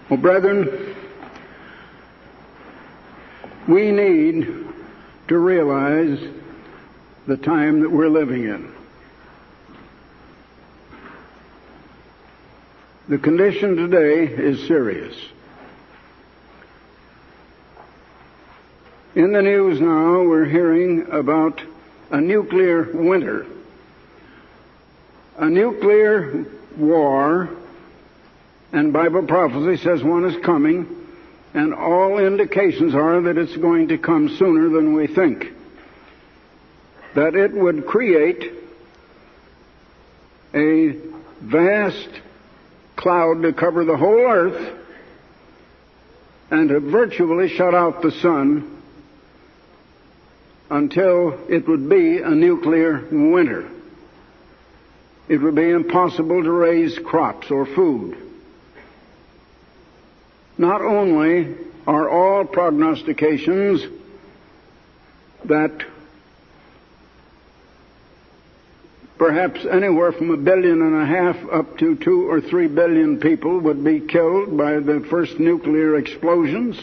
Well, brethren, we need to realize the time that we're living in. The condition today is serious. In the news now, we're hearing about a nuclear winter, a nuclear war, and Bible prophecy says one is coming, and all indications are that it's going to come sooner than we think. That it would create a vast cloud to cover the whole earth and to virtually shut out the sun until it would be a nuclear winter. It would be impossible to raise crops or food. Not only are all prognostications that perhaps anywhere from 1.5 billion up to 2 or 3 billion people would be killed by the first nuclear explosions,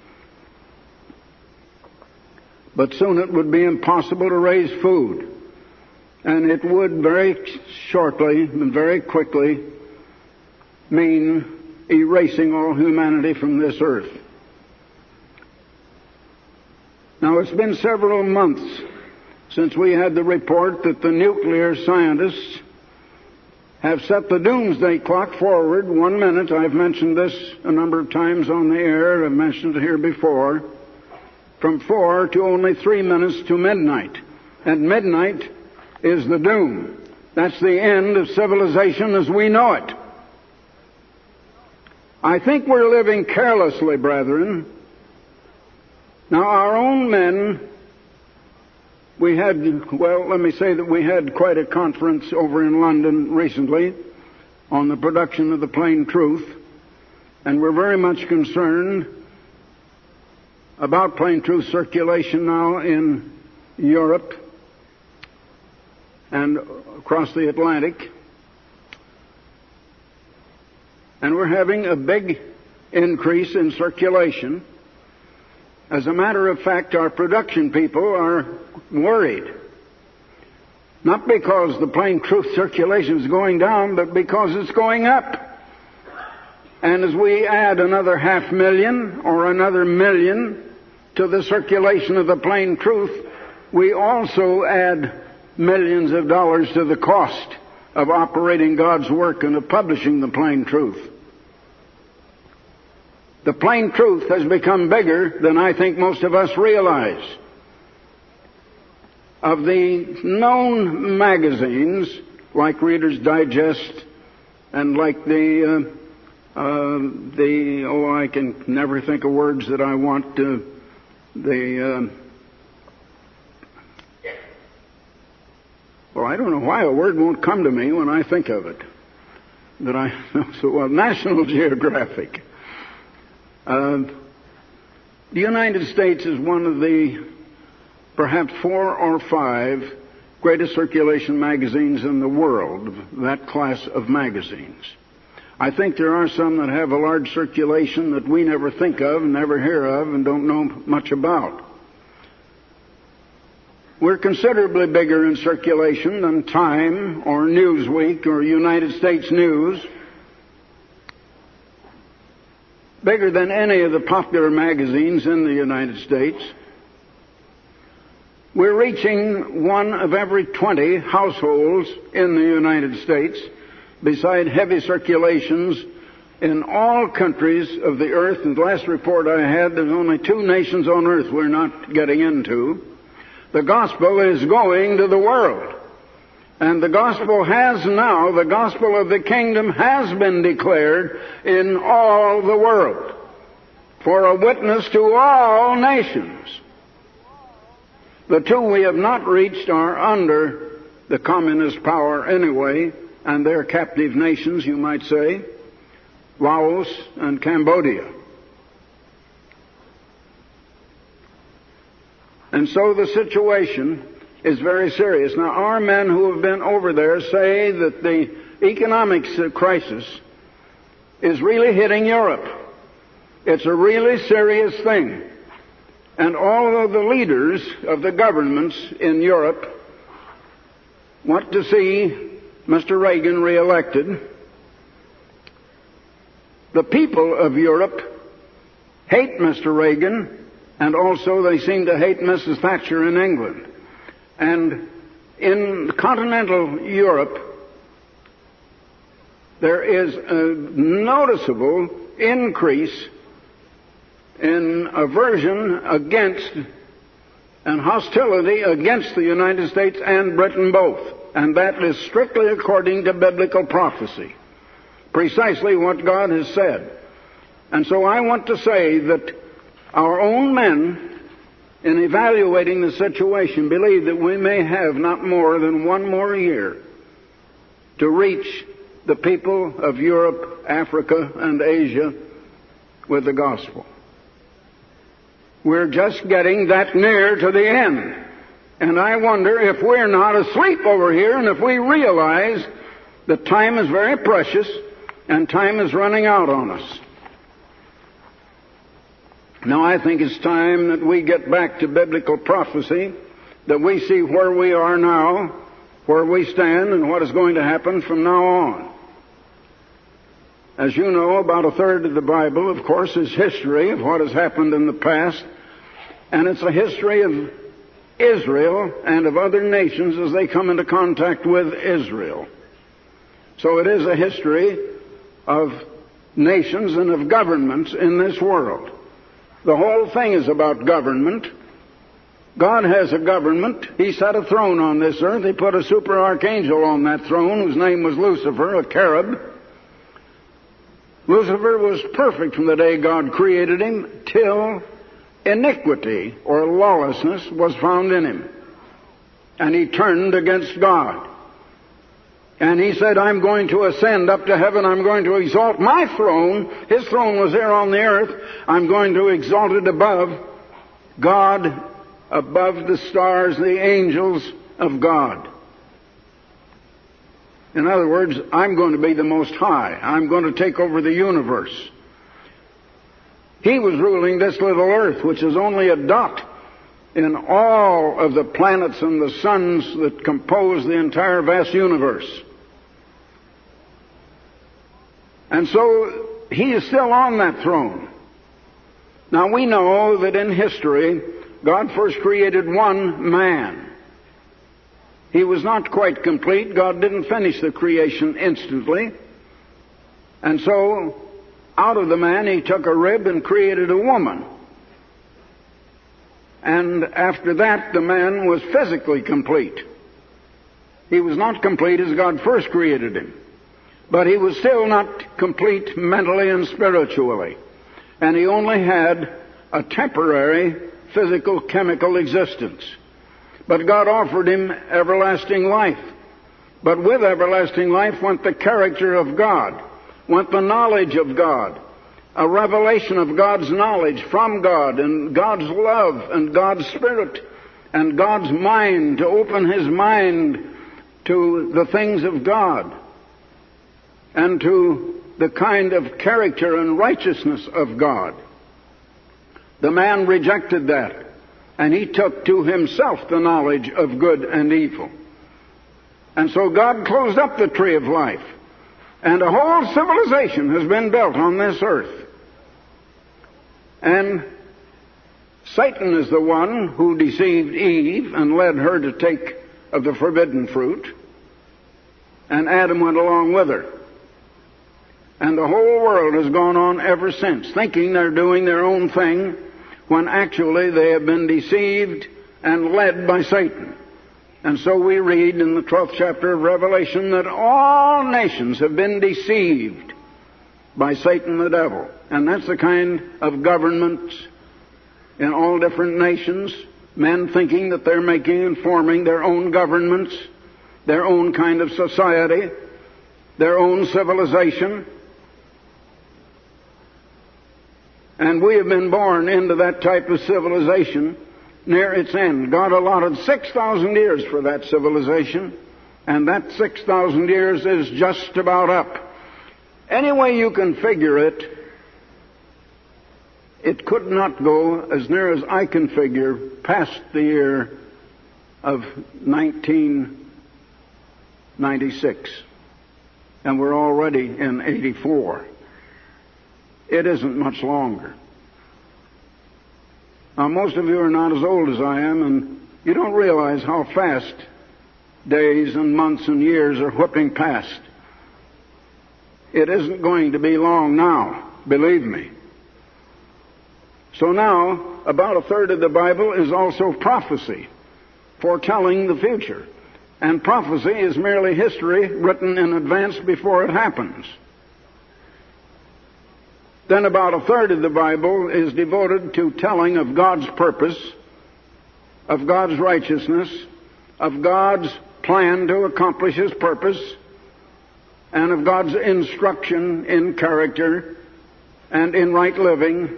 but soon it would be impossible to raise food. And it would very shortly and very quickly mean erasing all humanity from this earth. Now, it's been several months since we had the report that the nuclear scientists have set the doomsday clock forward 1 minute. I've mentioned this a number of times on the air. I've mentioned it here before. From 4 to only 3 minutes to midnight. And midnight is the doom. That's the end of civilization as we know it. I think we're living carelessly, brethren. Now, our own men, we had quite a conference over in London recently on the production of the plain truth, and we're very much concerned about plain truth circulation now in Europe and across the Atlantic. And we're having a big increase in circulation. As a matter of fact, our production people are worried. Not because the plain truth circulation is going down, but because it's going up. And as we add another 500,000 or another 1,000,000 to the circulation of the plain truth, we also add millions of dollars to the cost of operating God's work and of publishing the plain truth. The plain truth has become bigger than I think most of us realize. Of the known magazines, like Reader's Digest, and like I can never think of words that I want, I don't know why a word won't come to me when I think of it. National Geographic. The United States is one of the perhaps 4 or 5 greatest circulation magazines in the world, that class of magazines. I think there are some that have a large circulation that we never think of, never hear of, and don't know much about. We're considerably bigger in circulation than Time or Newsweek or United States News. Bigger than any of the popular magazines in the United States. We're reaching 1 of every 20 households in the United States, beside heavy circulations in all countries of the earth. And the last report I had, there's only 2 nations on earth we're not getting into. The gospel is going to the world. And the gospel of the kingdom has been declared in all the world for a witness to all nations. The 2 we have not reached are under the communist power anyway, and they're captive nations, you might say, Laos and Cambodia. And so the situation is very serious. Now, our men who have been over there say that the economic crisis is really hitting Europe. It's a really serious thing. And all of the leaders of the governments in Europe want to see Mr. Reagan reelected. The people of Europe hate Mr. Reagan, and also they seem to hate Mrs. Thatcher in England. And in continental Europe, there is a noticeable increase in aversion against and hostility against the United States and Britain both. And that is strictly according to biblical prophecy. Precisely what God has said. And so I want to say that our own men, in evaluating the situation, believe that we may have not more than one more year to reach the people of Europe, Africa, and Asia with the gospel. We're just getting that near to the end. And I wonder if we're not asleep over here, and if we realize that time is very precious and time is running out on us. Now, I think it's time that we get back to biblical prophecy, that we see where we are now, where we stand, and what is going to happen from now on. As you know, about a third of the Bible, of course, is history of what has happened in the past, and it's a history of Israel and of other nations as they come into contact with Israel. So it is a history of nations and of governments in this world. The whole thing is about government. God has a government. He set a throne on this earth. He put a super archangel on that throne whose name was Lucifer, a cherub. Lucifer was perfect from the day God created him till iniquity or lawlessness was found in him. And he turned against God. And he said, I'm going to ascend up to heaven. I'm going to exalt my throne. His throne was here on the earth. I'm going to exalt it above God, above the stars, the angels of God. In other words, I'm going to be the Most High. I'm going to take over the universe. He was ruling this little earth, which is only a dot in all of the planets and the suns that compose the entire vast universe. And so he is still on that throne. Now we know that in history, God first created one man. He was not quite complete. God didn't finish the creation instantly. And so, out of the man, he took a rib and created a woman. And after that, the man was physically complete. He was not complete as God first created him. But he was still not complete mentally and spiritually. And he only had a temporary physical, chemical existence. But God offered him everlasting life. But with everlasting life went the character of God, went the knowledge of God, a revelation of God's knowledge from God, and God's love, and God's Spirit, and God's mind, to open his mind to the things of God, and to the kind of character and righteousness of God. The man rejected that. And he took to himself the knowledge of good and evil. And so God closed up the tree of life. And a whole civilization has been built on this earth. And Satan is the one who deceived Eve and led her to take of the forbidden fruit. And Adam went along with her. And the whole world has gone on ever since, thinking they're doing their own thing, when actually they have been deceived and led by Satan. And so we read in the 12th chapter of Revelation that all nations have been deceived by Satan the devil. And that's the kind of government in all different nations, men thinking that they're making and forming their own governments, their own kind of society, their own civilization. And we have been born into that type of civilization near its end. God allotted 6,000 years for that civilization, and that 6,000 years is just about up. Any way you can figure it, it could not go, as near as I can figure, past the year of 1996. And we're already in 84. It isn't much longer. Now, most of you are not as old as I am, and you don't realize how fast days and months and years are whipping past. It isn't going to be long now, believe me. So now, about a third of the Bible is also prophecy, foretelling the future. And prophecy is merely history written in advance before it happens. Then about a third of the Bible is devoted to telling of God's purpose, of God's righteousness, of God's plan to accomplish His purpose, and of God's instruction in character and in right living,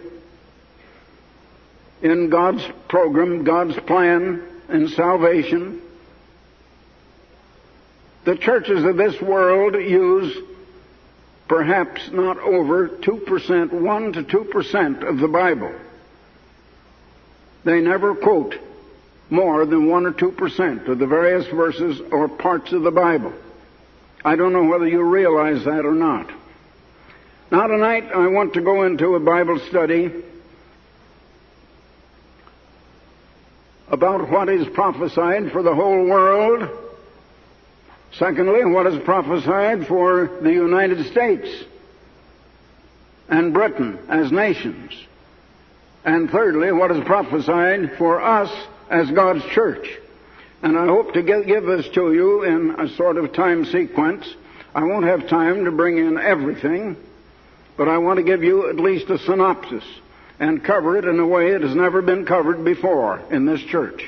in God's program, God's plan in salvation. The churches of this world use perhaps not over 2%, 1 to 2% of the Bible. They never quote more than 1 or 2% of the various verses or parts of the Bible. I don't know whether you realize that or not. Now tonight I want to go into a Bible study about what is prophesied for the whole world. Secondly, what is prophesied for the United States and Britain as nations. And thirdly, what is prophesied for us as God's church. And I hope to give this to you in a sort of time sequence. I won't have time to bring in everything, but I want to give you at least a synopsis and cover it in a way it has never been covered before in this church.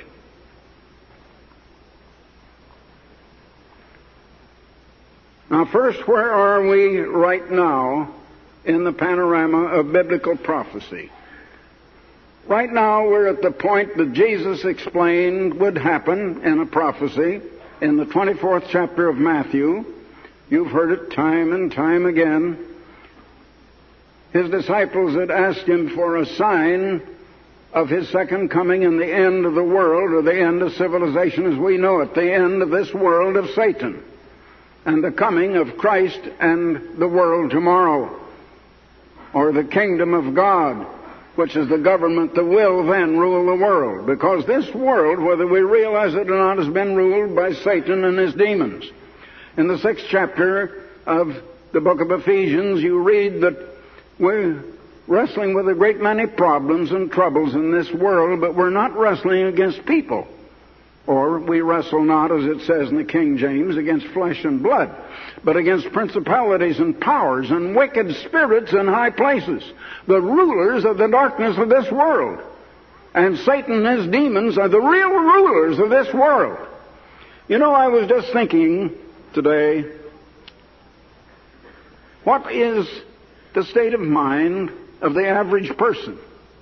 Now first, where are we right now in the panorama of biblical prophecy? Right now we're at the point that Jesus explained would happen in a prophecy in the 24th chapter of Matthew. You've heard it time and time again. His disciples had asked Him for a sign of His second coming and the end of the world, or the end of civilization as we know it, the end of this world of Satan, and the coming of Christ and the world tomorrow, or the kingdom of God, which is the government that will then rule the world. Because this world, whether we realize it or not, has been ruled by Satan and his demons. In the 6th chapter of the book of Ephesians, you read that we're wrestling with a great many problems and troubles in this world, but we're not wrestling against people. Or we wrestle not, as it says in the King James, against flesh and blood, but against principalities and powers and wicked spirits in high places, the rulers of the darkness of this world. And Satan and his demons are the real rulers of this world. You know, I was just thinking today, what is the state of mind of the average person?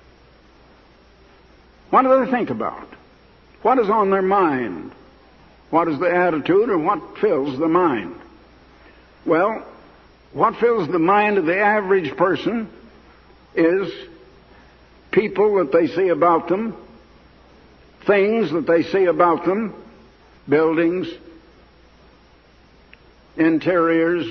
What do they think about? What is on their mind? What is the attitude, or what fills the mind? Well, what fills the mind of the average person is people that they see about them, things that they see about them, buildings, interiors,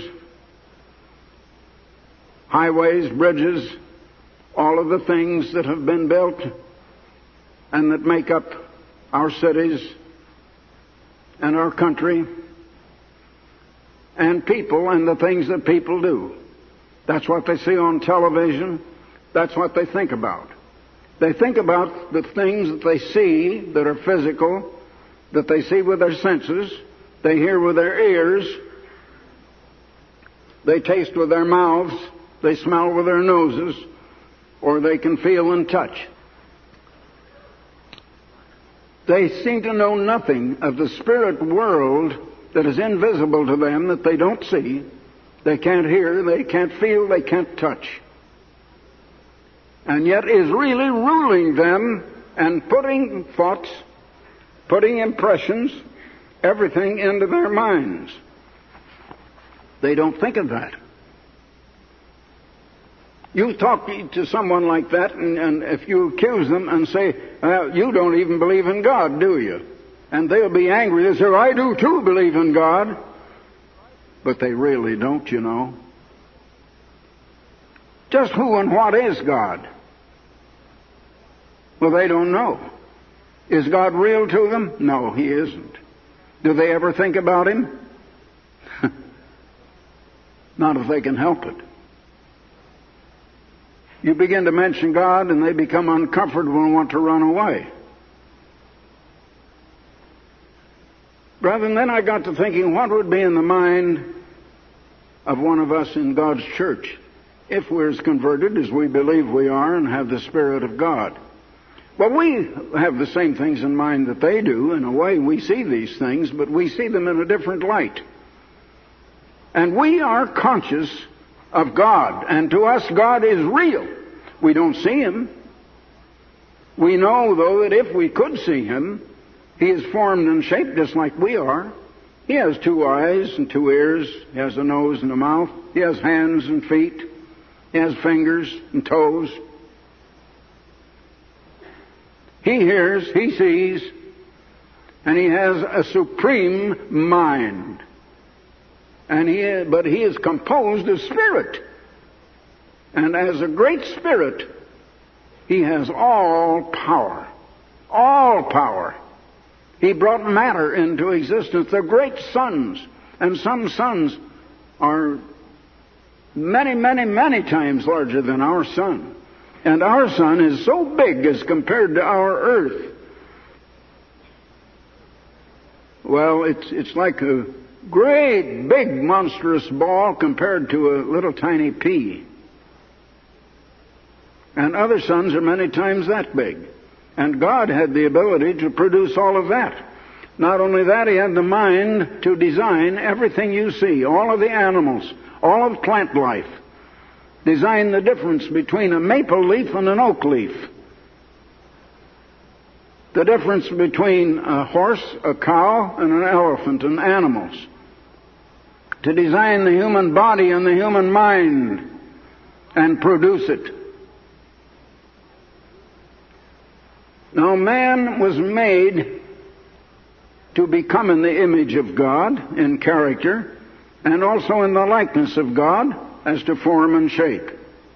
highways, bridges, all of the things that have been built and that make up our cities and our country, and people and the things that people do. That's what they see on television. That's what they think about. They think about the things that they see that are physical, that they see with their senses, they hear with their ears, they taste with their mouths, they smell with their noses, or they can feel and touch. They seem to know nothing of the spirit world that is invisible to them, that they don't see, they can't hear, they can't feel, they can't touch, and yet is really ruling them and putting thoughts, putting impressions, everything into their minds. They don't think of that. You talk to someone like that, and if you accuse them and say, you don't even believe in God, do you? And they'll be angry. They'll say, I do too believe in God. But they really don't, you know. Just who and what is God? Well, they don't know. Is God real to them? No, He isn't. Do they ever think about Him? Not if they can help it. You begin to mention God and they become uncomfortable and want to run away. Brethren, then I got to thinking, what would be in the mind of one of us in God's church if we're as converted as we believe we are and have the Spirit of God? Well, we have the same things in mind that they do. In a way, we see these things, but we see them in a different light. And we are conscious of God, and to us God is real. We don't see Him. We know, though, that if we could see Him, He is formed and shaped just like we are. He has 2 eyes and 2 ears. He has a nose and a mouth. He has hands and feet. He has fingers and toes. He hears, He sees, and He has a supreme mind. But He is composed of spirit. And as a great spirit, He has all power. All power. He brought matter into existence. They're great suns. And some suns are many, many, many times larger than our sun. And our sun is so big as compared to our earth. Well, it's like a great, big, monstrous ball compared to a little tiny pea. And other suns are many times that big. And God had the ability to produce all of that. Not only that, He had the mind to design everything you see, all of the animals, all of plant life. Design the difference between a maple leaf and an oak leaf. The difference between a horse, a cow, and an elephant, and animals. To design the human body and the human mind and produce it. Now, man was made to become in the image of God in character and also in the likeness of God as to form and shape.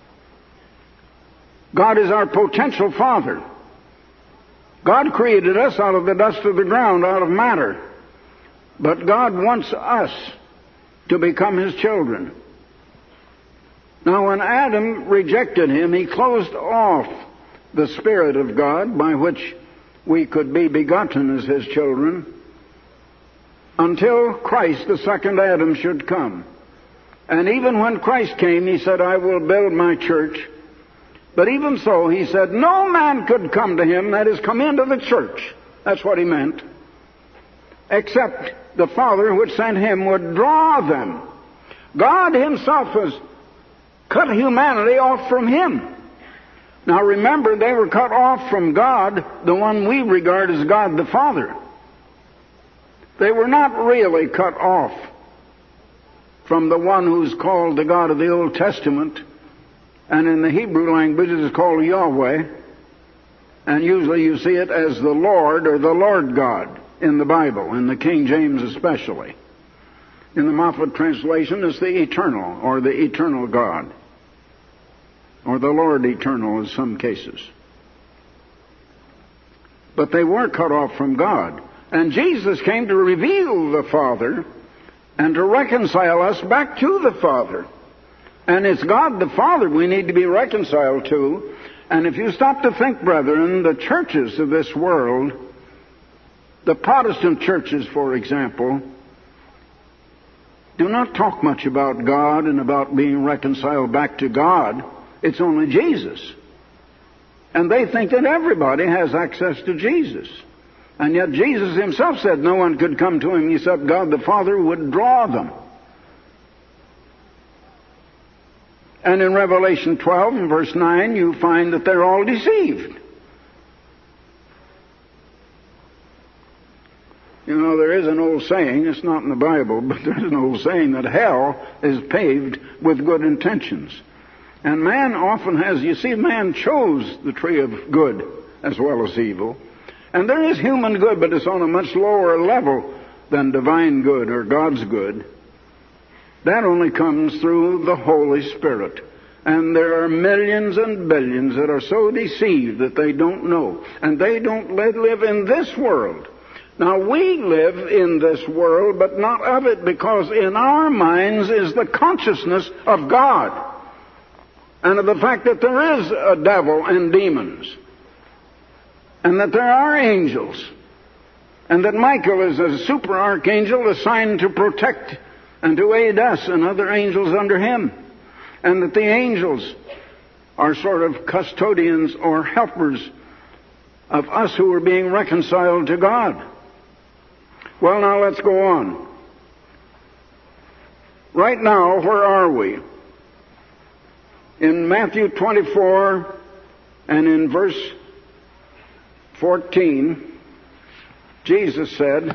God is our potential Father. God created us out of the dust of the ground, out of matter. But God wants us to become His children. Now, when Adam rejected Him, he closed off the Spirit of God by which we could be begotten as His children until Christ, the second Adam, should come. And even when Christ came, He said, I will build my church. But even so, He said, no man could come to Him, that is, come into the church. That's what He meant. Except the Father which sent Him would draw them. God Himself has cut humanity off from Him. Now remember, they were cut off from God, the one we regard as God the Father. They were not really cut off from the one who's called the God of the Old Testament, and in the Hebrew language it is called Yahweh, and usually you see it as the Lord or the Lord God in the Bible, in the King James especially. In the Moffat translation, it's the Eternal, or the Eternal God, or the Lord Eternal in some cases. But they were cut off from God. And Jesus came to reveal the Father and to reconcile us back to the Father. And it's God the Father we need to be reconciled to. And if you stop to think, brethren, the churches of this world, the Protestant churches, for example, do not talk much about God and about being reconciled back to God. It's only Jesus. And they think that everybody has access to Jesus. And yet Jesus Himself said no one could come to Him except God the Father would draw them. And in Revelation 12 and verse 9, you find that they're all deceived. You know, there is an old saying, it's not in the Bible, but there's an old saying that hell is paved with good intentions. And man often has, you see, man chose the tree of good as well as evil. And there is human good, but it's on a much lower level than divine good or God's good. That only comes through the Holy Spirit. And there are millions and billions that are so deceived that they don't know. And they don't live in this world. Now, we live in this world, but not of it, because in our minds is the consciousness of God. And of the fact that there is a devil and demons. And that there are angels. And that Michael is a super archangel assigned to protect and to aid us and other angels under him. And that the angels are sort of custodians or helpers of us who are being reconciled to God. Well, now let's go on. Right now, where are we? In Matthew 24 and in verse 14, Jesus said,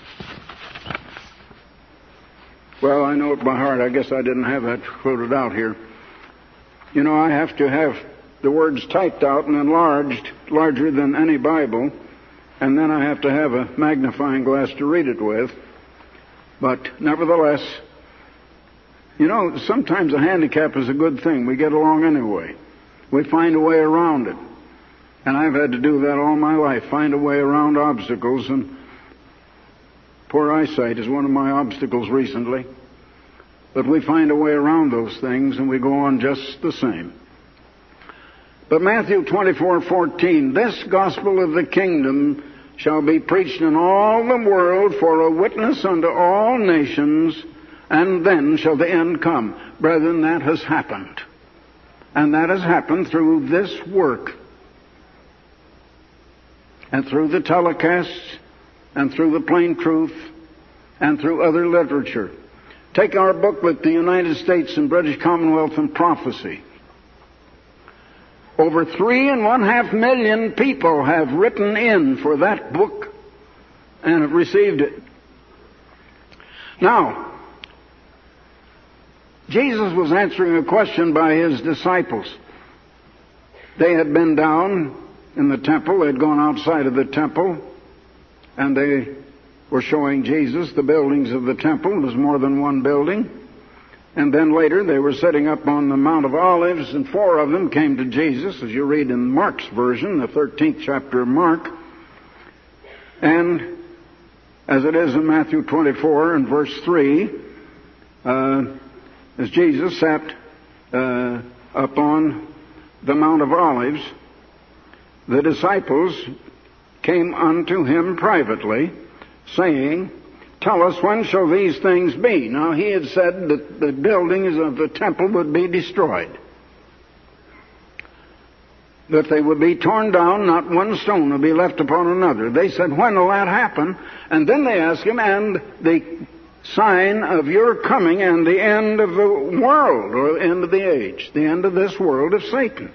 well, I know it by heart. I guess I didn't have that quoted out here. You know, I have to have the words typed out and enlarged, larger than any Bible, and then I have to have a magnifying glass to read it with. But nevertheless, you know, sometimes a handicap is a good thing. We get along anyway. We find a way around it. And I've had to do that all my life, find a way around obstacles, and poor eyesight is one of my obstacles recently. But we find a way around those things, and we go on just the same. But Matthew 24:14, this gospel of the kingdom shall be preached in all the world for a witness unto all nations, and then shall the end come. Brethren, that has happened. And that has happened through this work. And through the telecasts, and through the plain truth, and through other literature. Take our booklet, The United States and British Commonwealth and Prophecy. Over 3.5 million people have written in for that book and have received it. Now, Jesus was answering a question by his disciples. They had been down in the temple. They had gone outside of the temple, and they were showing Jesus the buildings of the temple. There was more than one building. And then later they were setting up on the Mount of Olives, and 4 of them came to Jesus, as you read in Mark's version, the 13th chapter of Mark. And as it is in Matthew 24 and verse 3, as Jesus sat up on the Mount of Olives, the disciples came unto him privately, saying, tell us, when shall these things be? Now, he had said that the buildings of the temple would be destroyed, that they would be torn down, not one stone would be left upon another. They said, when will that happen? And then they asked him, and the sign of your coming and the end of the world, or the end of the age, the end of this world of Satan.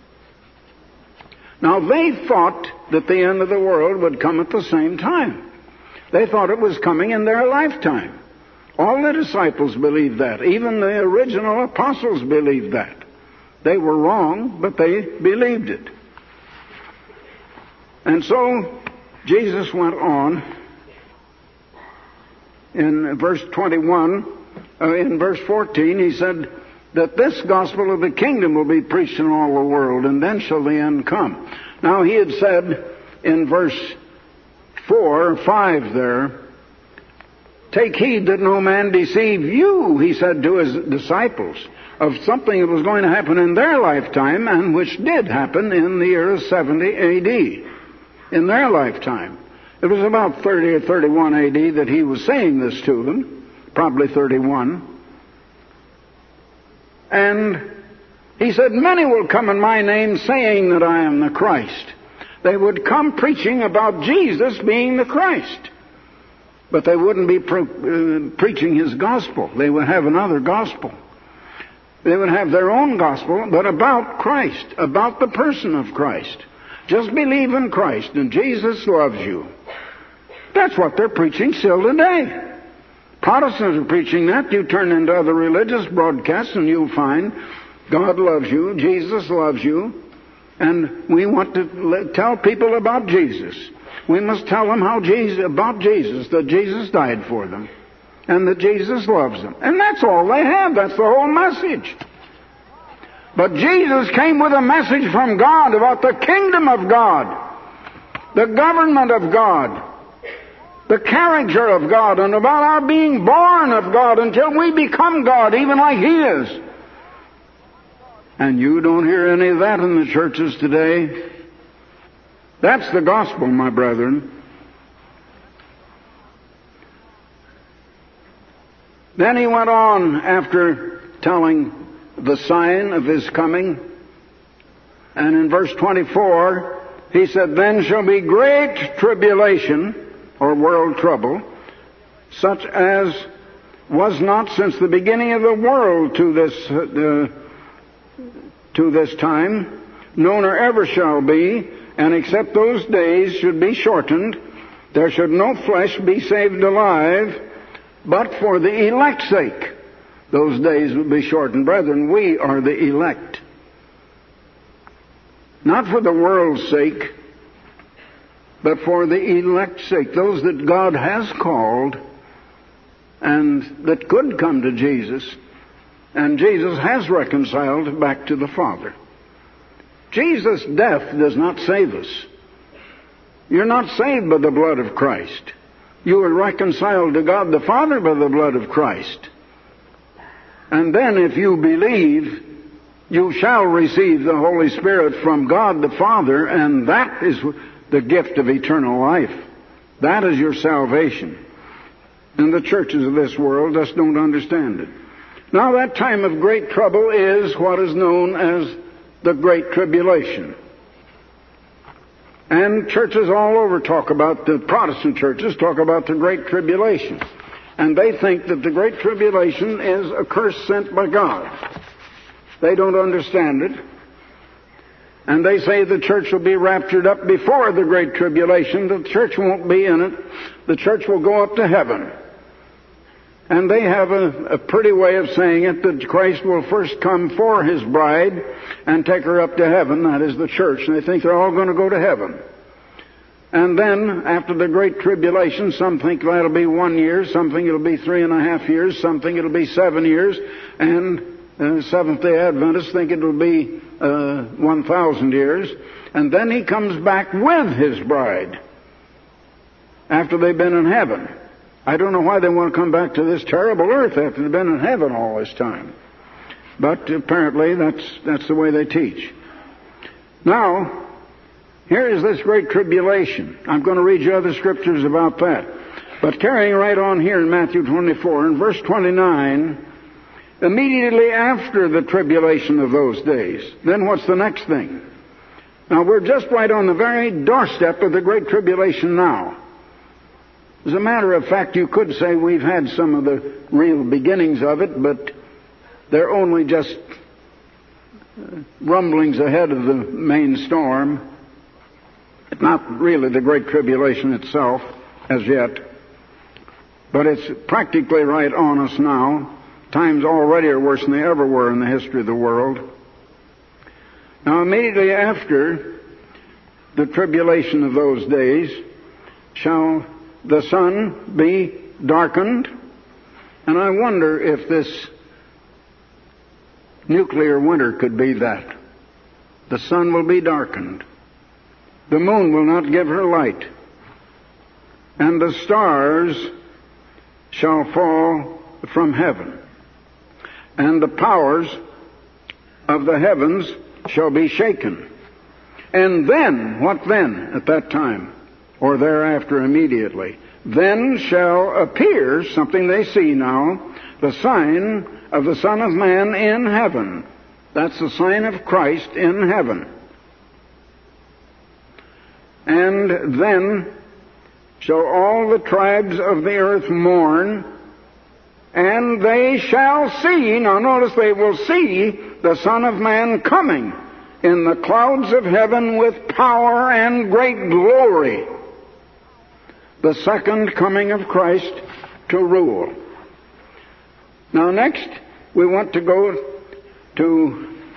Now, they thought that the end of the world would come at the same time. They thought it was coming in their lifetime. All the disciples believed that. Even the original apostles believed that. They were wrong, but they believed it. And so, Jesus went on in verse 21, in verse 14, he said that this gospel of the kingdom will be preached in all the world, and then shall the end come. Now, he had said in verse 4 or 5 there, take heed that no man deceive you, he said to his disciples, of something that was going to happen in their lifetime, and which did happen in the year of 70 A.D. in their lifetime. It was about 30 or 31 A.D. that he was saying this to them, probably 31. And he said, many will come in my name saying that I am the Christ. They would come preaching about Jesus being the Christ. But they wouldn't be preaching his gospel. They would have another gospel. They would have their own gospel, but about Christ, about the person of Christ. Just believe in Christ, and Jesus loves you. That's what they're preaching still today. Protestants are preaching that. You turn into other religious broadcasts, and you'll find God loves you, Jesus loves you, and we want to tell people about Jesus. We must tell them about Jesus, that Jesus died for them, and that Jesus loves them. And that's all they have. That's the whole message. But Jesus came with a message from God about the kingdom of God, the government of God, the character of God, and about our being born of God until we become God, even like He is. And you don't hear any of that in the churches today. That's the gospel, my brethren. Then he went on after telling the sign of His coming. And in verse 24, he said, "Then shall be great tribulation," or world trouble, "such as was not since the beginning of the world to this time, no nor ever shall be, and except those days should be shortened, there should no flesh be saved alive, but for the elect's sake those days will be shortened." Brethren, we are the elect. Not for the world's sake, but for the elect's sake, those that God has called and that could come to Jesus, and Jesus has reconciled back to the Father. Jesus' death does not save us. You're not saved by the blood of Christ. You are reconciled to God the Father by the blood of Christ. And then if you believe, you shall receive the Holy Spirit from God the Father, and that is the gift of eternal life. That is your salvation. And the churches of this world just don't understand it. Now that time of great trouble is what is known as the Great Tribulation. And churches all over talk about, the Protestant churches talk about the Great Tribulation. And they think that the Great Tribulation is a curse sent by God. They don't understand it. And they say the church will be raptured up before the Great Tribulation. The church won't be in it. The church will go up to heaven. And they have a pretty way of saying it, that Christ will first come for His bride and take her up to heaven, that is the church. And they think they're all going to go to heaven. And then, after the Great Tribulation, some think that'll be 1 year, some think it'll be 3.5 years, some think it'll be 7 years, and Seventh-day Adventists think it'll be 1,000 years. And then He comes back with His bride after they've been in heaven. I don't know why they want to come back to this terrible earth after they've been in heaven all this time. But apparently that's the way they teach. Now, here is this Great Tribulation. I'm going to read you other scriptures about that. But carrying right on here in Matthew 24, in verse 29, immediately after the tribulation of those days, then what's the next thing? Now, we're just right on the very doorstep of the Great Tribulation now. As a matter of fact, you could say we've had some of the real beginnings of it, but they're only just rumblings ahead of the main storm. Not really the Great Tribulation itself as yet, but it's practically right on us now. Times already are worse than they ever were in the history of the world. Now, immediately after the tribulation of those days shall the sun be darkened. And I wonder if this nuclear winter could be that. The sun will be darkened. The moon will not give her light. And the stars shall fall from heaven. And the powers of the heavens shall be shaken. And then, what then at that time? Or thereafter immediately. Then shall appear, something they see now, the sign of the Son of Man in heaven. That's the sign of Christ in heaven. And then shall all the tribes of the earth mourn, and they shall see, now notice, they will see the Son of Man coming in the clouds of heaven with power and great glory. The second coming of Christ to rule. Now next, we want to go to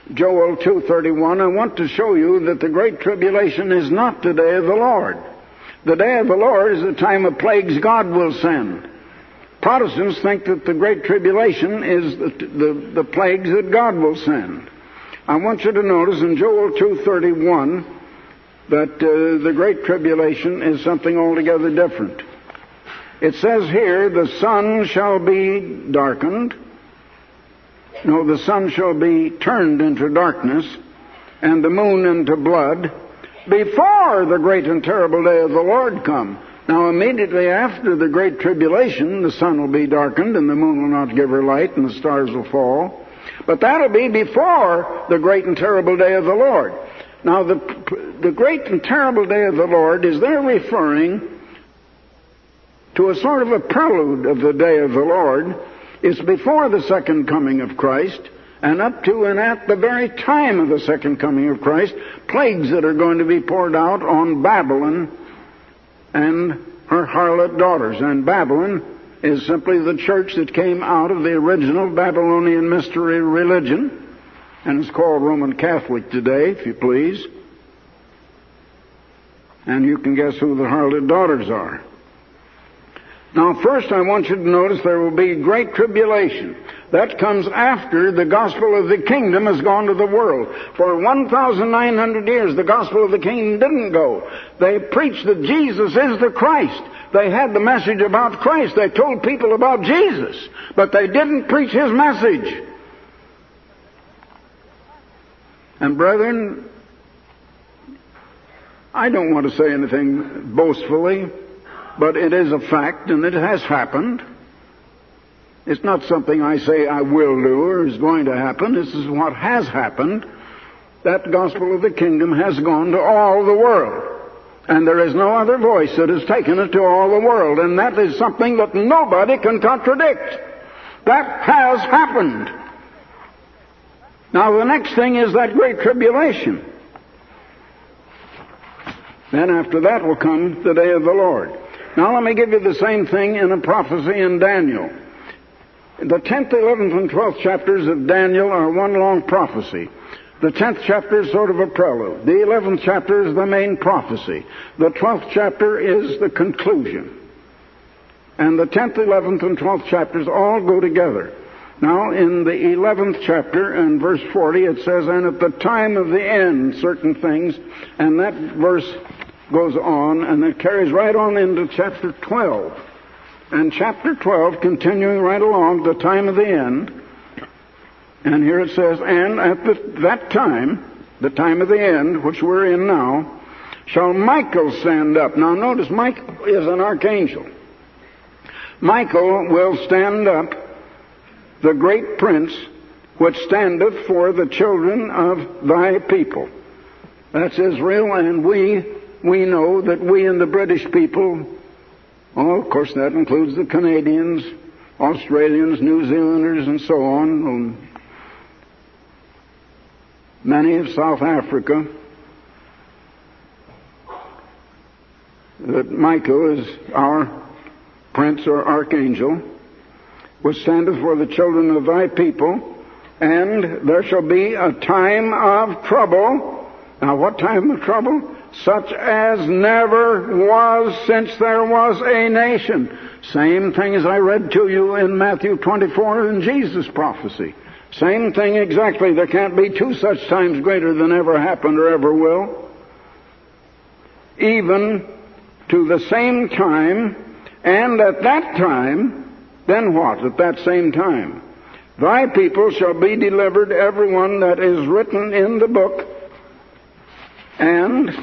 Joel 2:31, I want to show you that the Great Tribulation is not the day of the Lord. The day of the Lord is the time of plagues God will send. Protestants think that the Great Tribulation is the plagues that God will send. I want you to notice in Joel 2:31 that the Great Tribulation is something altogether different. It says here, the sun shall be darkened. No, the sun shall be turned into darkness, and the moon into blood, before the great and terrible day of the Lord come. Now, immediately after the Great Tribulation, the sun will be darkened, and the moon will not give her light, and the stars will fall. But that'll be before the great and terrible day of the Lord. Now, the great and terrible day of the Lord is there referring to a sort of a prelude of the day of the Lord. It's before the second coming of Christ, and up to and at the very time of the second coming of Christ, plagues that are going to be poured out on Babylon and her harlot daughters. And Babylon is simply the church that came out of the original Babylonian mystery religion, and it's called Roman Catholic today, if you please. And you can guess who the harlot daughters are. Now, first I want you to notice there will be great tribulation. That comes after the gospel of the kingdom has gone to the world. For 1,900 years, the gospel of the kingdom didn't go. They preached that Jesus is the Christ. They had the message about Christ. They told people about Jesus. But they didn't preach His message. And brethren, I don't want to say anything boastfully, but it is a fact, and it has happened. It's not something I say I will do or is going to happen. This is what has happened. That gospel of the kingdom has gone to all the world. And there is no other voice that has taken it to all the world. And that is something that nobody can contradict. That has happened. Now the next thing is that great tribulation. Then after that will come the day of the Lord. Now let me give you the same thing in a prophecy in Daniel. The 10th, 11th, and 12th chapters of Daniel are one long prophecy. The 10th chapter is sort of a prelude. The 11th chapter is the main prophecy. The 12th chapter is the conclusion. And the 10th, 11th, and 12th chapters all go together. Now, in the 11th chapter, and verse 40, it says, and at the time of the end, certain things, and that verse goes on, and it carries right on into chapter 12. And chapter 12, continuing right along, the time of the end, and here it says, and at that time, the time of the end, which we're in now, shall Michael stand up. Now notice, Michael is an archangel. Michael will stand up, the great prince, which standeth for the children of thy people. That's Israel, and we know that we and the British people, of course that includes the Canadians, Australians, New Zealanders, and so on, many of South Africa, that Michael is our prince or archangel, which standeth for the children of thy people, and there shall be a time of trouble. Now what time of trouble? Such as never was since there was a nation. Same thing as I read to you in Matthew 24 in Jesus' prophecy. Same thing exactly. There can't be two such times greater than ever happened or ever will. Even to the same time, and at that time, then what? At that same time, thy people shall be delivered, every one that is written in the book. And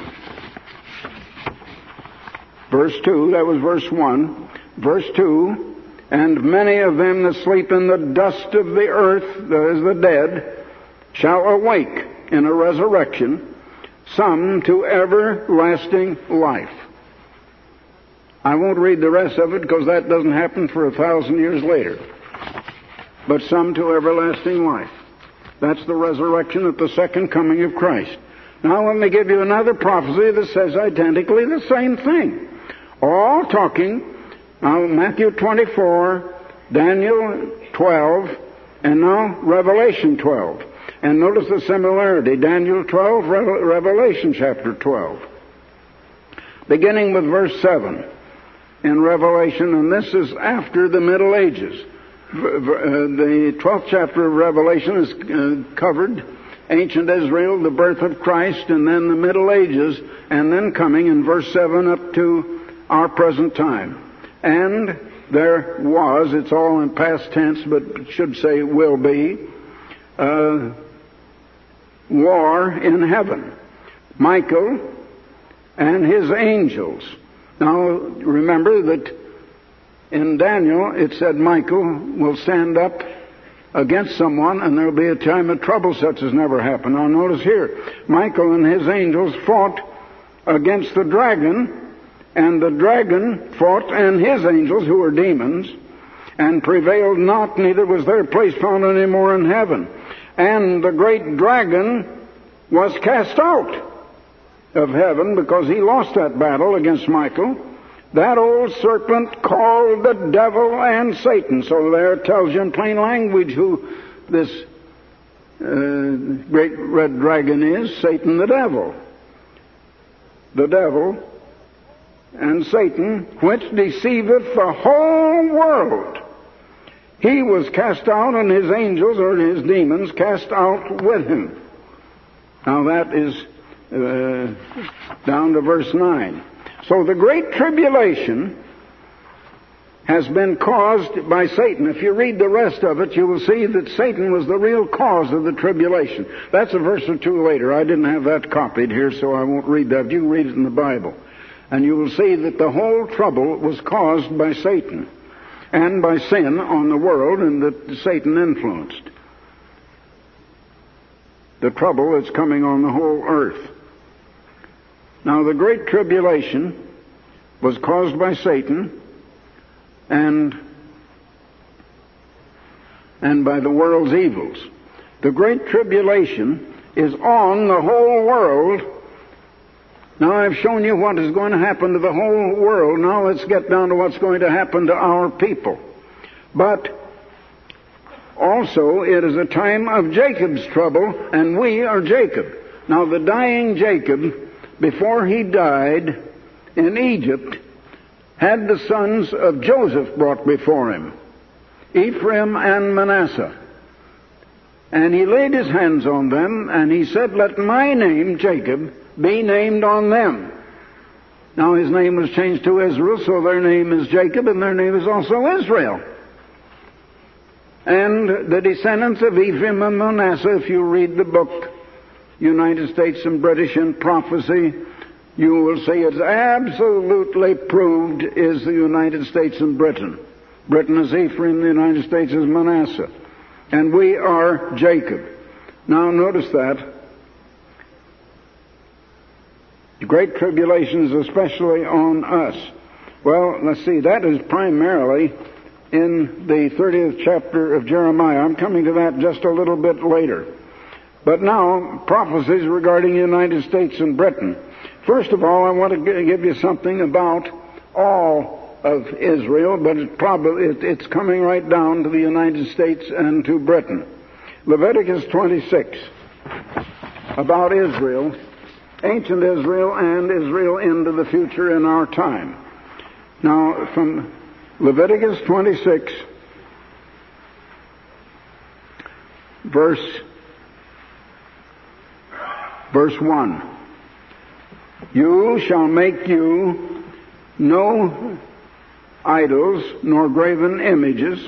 verse 2, that was verse 1. Verse 2, and many of them that sleep in the dust of the earth, that is the dead, shall awake in a resurrection, some to everlasting life. I won't read the rest of it because that doesn't happen for 1,000 years later. But some to everlasting life. That's the resurrection at the second coming of Christ. Now let me give you another prophecy that says identically the same thing. All talking, now Matthew 24, Daniel 12, and now Revelation 12. And notice the similarity, Daniel 12, Revelation chapter 12. Beginning with verse 7 in Revelation, and this is after the Middle Ages. The 12th chapter of Revelation is covered ancient Israel, the birth of Christ, and then the Middle Ages, and then coming in verse 7 up to our present time. And there was, it's all in past tense, but should say will be, war in heaven. Michael and his angels. Now, remember that in Daniel it said Michael will stand up against someone and there will be a time of trouble such as never happened. Now, notice here, Michael and his angels fought against the dragon, and the dragon fought and his angels, who were demons, and prevailed not, neither was their place found any more in heaven. And the great dragon was cast out of heaven because he lost that battle against Michael. That old serpent called the devil and Satan. So there it tells you in plain language who this great red dragon is, Satan the devil. The devil and Satan, which deceiveth the whole world. He was cast out, and his angels, or his demons, cast out with him. Now that is down to verse 9. So the great tribulation has been caused by Satan. If you read the rest of it, you will see that Satan was the real cause of the tribulation. That's a verse or two later. I didn't have that copied here, so I won't read that. You can read it in the Bible. And you will see that the whole trouble was caused by Satan and by sin on the world, and that Satan influenced the trouble that's coming on the whole earth. Now, the great tribulation was caused by Satan and by the world's evils. The great tribulation is on the whole world. Now, I've shown you what is going to happen to the whole world. Now let's get down to what's going to happen to our people. But also, it is a time of Jacob's trouble, and we are Jacob. Now, the dying Jacob, before he died in Egypt, had the sons of Joseph brought before him, Ephraim and Manasseh. And he laid his hands on them, and he said, "Let my name, Jacob, be named on them." Now his name was changed to Israel, so their name is Jacob, and their name is also Israel. And the descendants of Ephraim and Manasseh, if you read the book, United States and British in Prophecy, you will see it's absolutely proved is the United States and Britain. Britain is Ephraim, the United States is Manasseh. And we are Jacob. Now notice that. The great tribulations especially on us. Well, let's see, that is primarily in the 30th chapter of Jeremiah. I'm coming to that just a little bit later. But now, prophecies regarding the United States and Britain. First of all, I want to give you something about all of Israel, but it's coming right down to the United States and to Britain. Leviticus 26, about Israel, ancient Israel and Israel into the future in our time. Now, from Leviticus 26, verse 1. You shall make you no idols, nor graven images,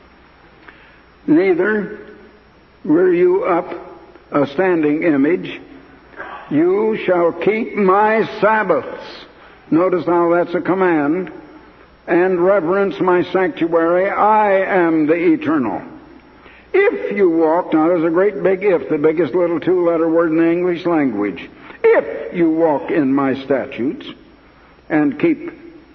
neither rear you up a standing image. You shall keep my Sabbaths. Notice now that's a command. And reverence my sanctuary. I am the Eternal. If you walk, now there's a great big if, the biggest little two-letter word in the English language. If you walk in my statutes and keep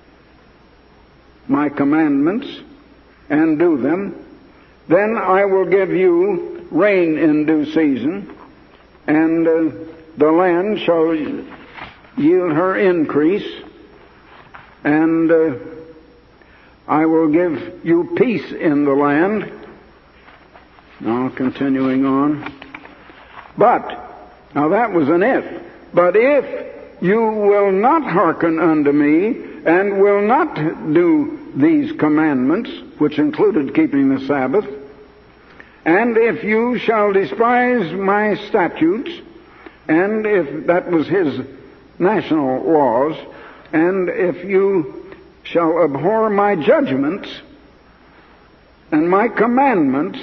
my commandments and do them, then I will give you rain in due season, and the land shall yield her increase, and I will give you peace in the land. Now, continuing on. But, now that was an if. But if you will not hearken unto me, and will not do these commandments, which included keeping the Sabbath, and if you shall despise my statutes, and if that was his national laws, and if you shall abhor my judgments and my commandments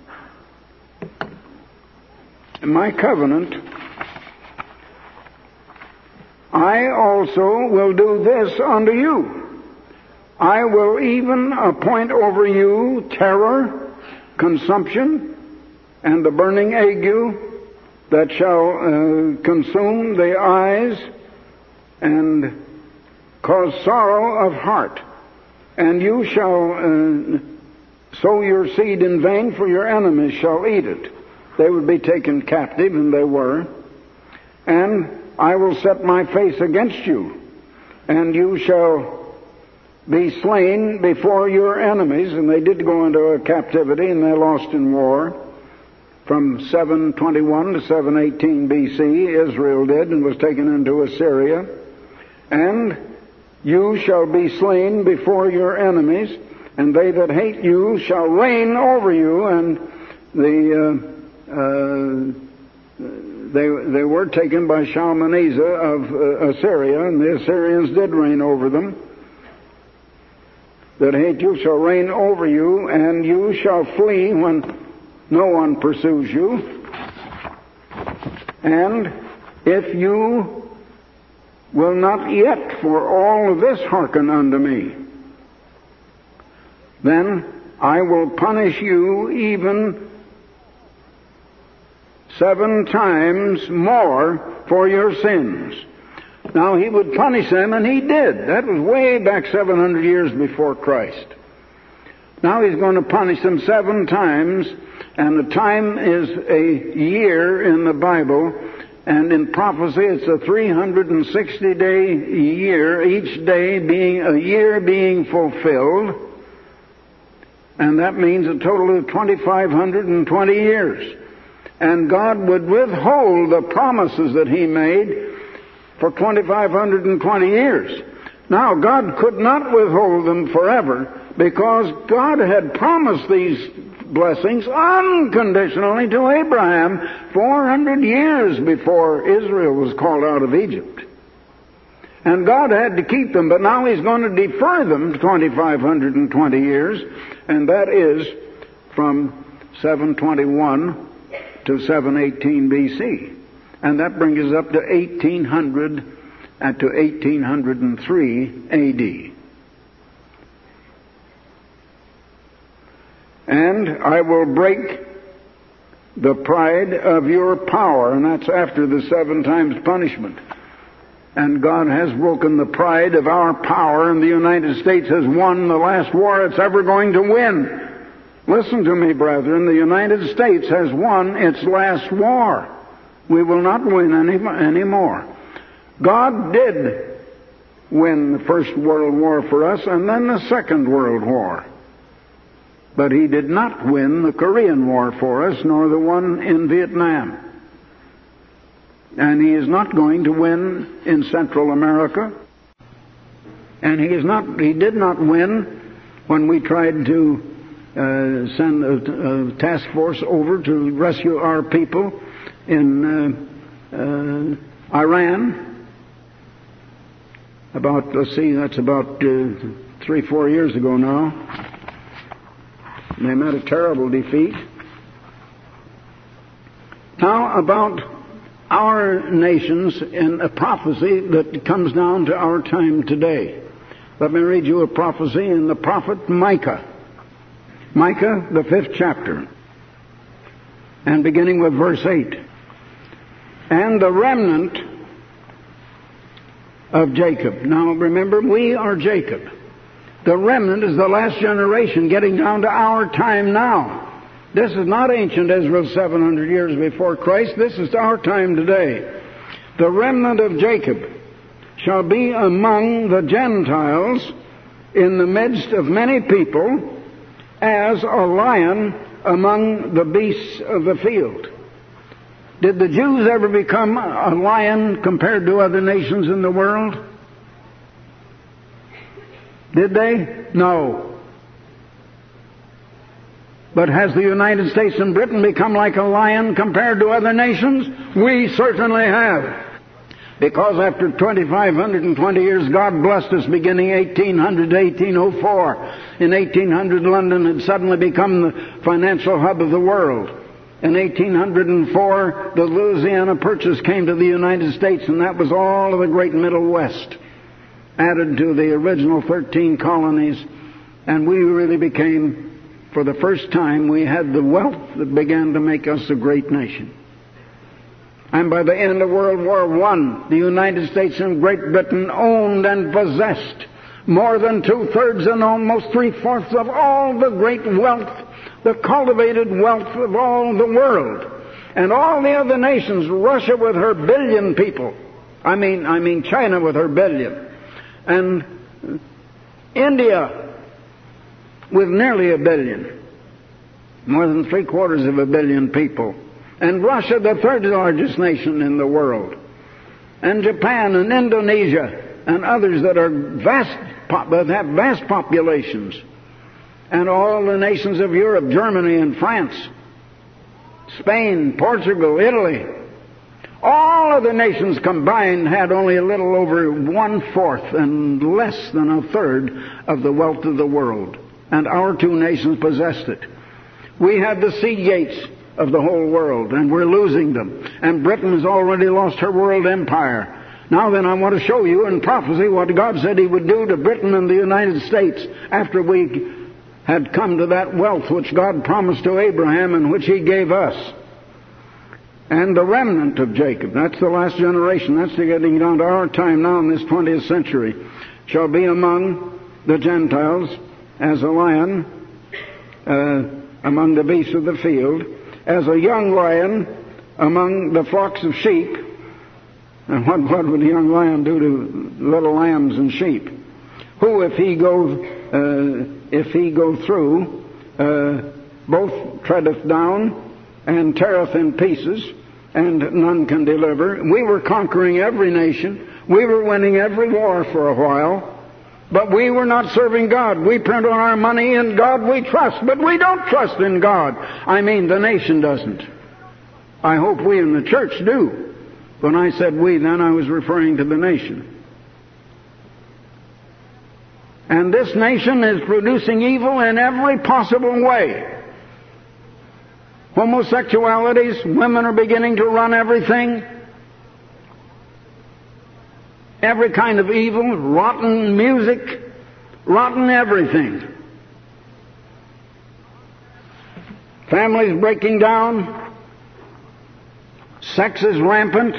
and my covenant, I also will do this unto you. I will even appoint over you terror, consumption, and the burning ague that shall consume the eyes and cause sorrow of heart. And you shall sow your seed in vain, for your enemies shall eat it. They would be taken captive, and they were. And I will set my face against you, and you shall be slain before your enemies. And they did go into a captivity, and they lost in war. From 721 to 718 BC, Israel did, and was taken into Assyria. And you shall be slain before your enemies, and they that hate you shall reign over you. And they were taken by Shalmaneser of Assyria, and the Assyrians did reign over them. That hate you shall reign over you, and you shall flee when no one pursues you. And if you will not yet for all of this hearken unto me, then I will punish you even 7 times more for your sins. Now, he would punish them, and he did. That was way back 700 years before Christ. Now he's going to punish them 7 times, and the time is a year in the Bible, and in prophecy it's a 360-day year, each day being a year being fulfilled, and that means a total of 2,520 years. And God would withhold the promises that he made for 2,520 years. Now, God could not withhold them forever, because God had promised these blessings unconditionally to Abraham 400 years before Israel was called out of Egypt. And God had to keep them, but now he's going to defer them 2,520 years, and that is from 721 to 718 BC. And that brings us up to 1800 and to 1803 AD. And I will break the pride of your power, and that's after the 7 times punishment. And God has broken the pride of our power, and the United States has won the last war it's ever going to win. Listen to me, brethren. The United States has won its last war. We will not win any more. God did win the First World War for us, and then the Second World War. But he did not win the Korean War for us, nor the one in Vietnam. And he is not going to win in Central America. And he did not win when we tried to send a task force over to rescue our people in Iran. That's about 3-4 years ago now. They met a terrible defeat. Now, about our nations in a prophecy that comes down to our time today. Let me read you a prophecy in the prophet Micah. Micah, the 5th chapter, and beginning with verse 8. And the remnant of Jacob. Now remember, we are Jacob. The remnant is the last generation, getting down to our time now. This is not ancient Israel 700 years before Christ. This is our time today. The remnant of Jacob shall be among the Gentiles in the midst of many people, as a lion among the beasts of the field. Did the Jews ever become a lion compared to other nations in the world? Did they? No. But has the United States and Britain become like a lion compared to other nations? We certainly have. Because after 2,520 years, God blessed us beginning 1800 to 1804. In 1800, London had suddenly become the financial hub of the world. In 1804, the Louisiana Purchase came to the United States, and that was all of the great Middle West, added to the original 13 colonies. And we really became, for the first time, we had the wealth that began to make us a great nation. And by the end of World War I, the United States and Great Britain owned and possessed more than 2/3 and almost 3/4 of all the great wealth, the cultivated wealth of all the world. And all the other nations, Russia with her billion people, I mean China with her billion, and India with nearly a billion, more than 3/4 of a billion people, and Russia, the third largest nation in the world, and Japan and Indonesia and others that are that have vast populations, and all the nations of Europe, Germany and France, Spain, Portugal, Italy. All of the nations combined had only a little over 1/4 and less than a third of the wealth of the world. And our two nations possessed it. We had the sea gates of the whole world, and we're losing them. And Britain has already lost her world empire. Now then, I want to show you in prophecy what God said He would do to Britain and the United States after we had come to that wealth which God promised to Abraham and which He gave us. And the remnant of Jacob, that's the last generation, that's getting down to our time now in this 20th century, shall be among the Gentiles as a lion among the beasts of the field, as a young lion among the flocks of sheep. And what would a young lion do to little lambs and sheep? Who, if he go through, both treadeth down and teareth in pieces, and none can deliver. We were conquering every nation. We were winning every war for a while. But we were not serving God. We print on our money, in God we trust. But we don't trust in God. I mean, the nation doesn't. I hope we in the church do. When I said we, then I was referring to the nation. And this nation is producing evil in every possible way. Homosexualities, women are beginning to run everything. Every kind of evil, rotten music, rotten everything. Families breaking down. Sex is rampant.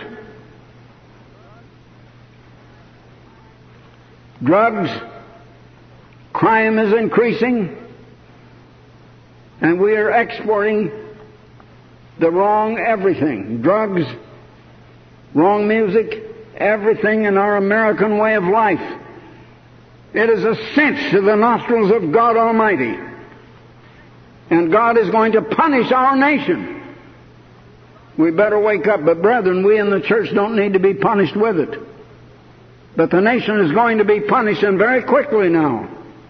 Drugs. Crime is increasing. And we are exporting the wrong everything. Drugs, wrong music, everything in our American way of life. It is a stench to the nostrils of God Almighty. And God is going to punish our nation. We better wake up. But brethren, we in the church don't need to be punished with it. But the nation is going to be punished, and very quickly now.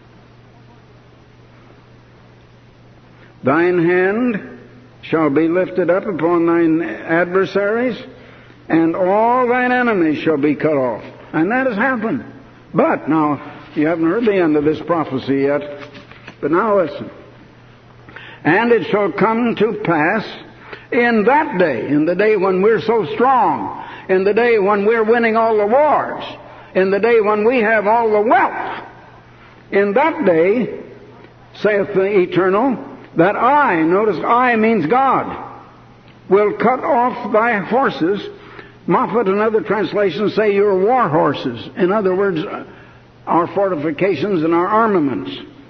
Thine hand shall be lifted up upon thine adversaries, and all thine enemies shall be cut off. And that has happened. But, now, you haven't heard the end of this prophecy yet, but now listen. And it shall come to pass in that day, in the day when we're so strong, in the day when we're winning all the wars, in the day when we have all the wealth, in that day, saith the Eternal, that I, notice I means God, will cut off thy horses. Moffat and other translations say your war horses. In other words, our fortifications and our armaments.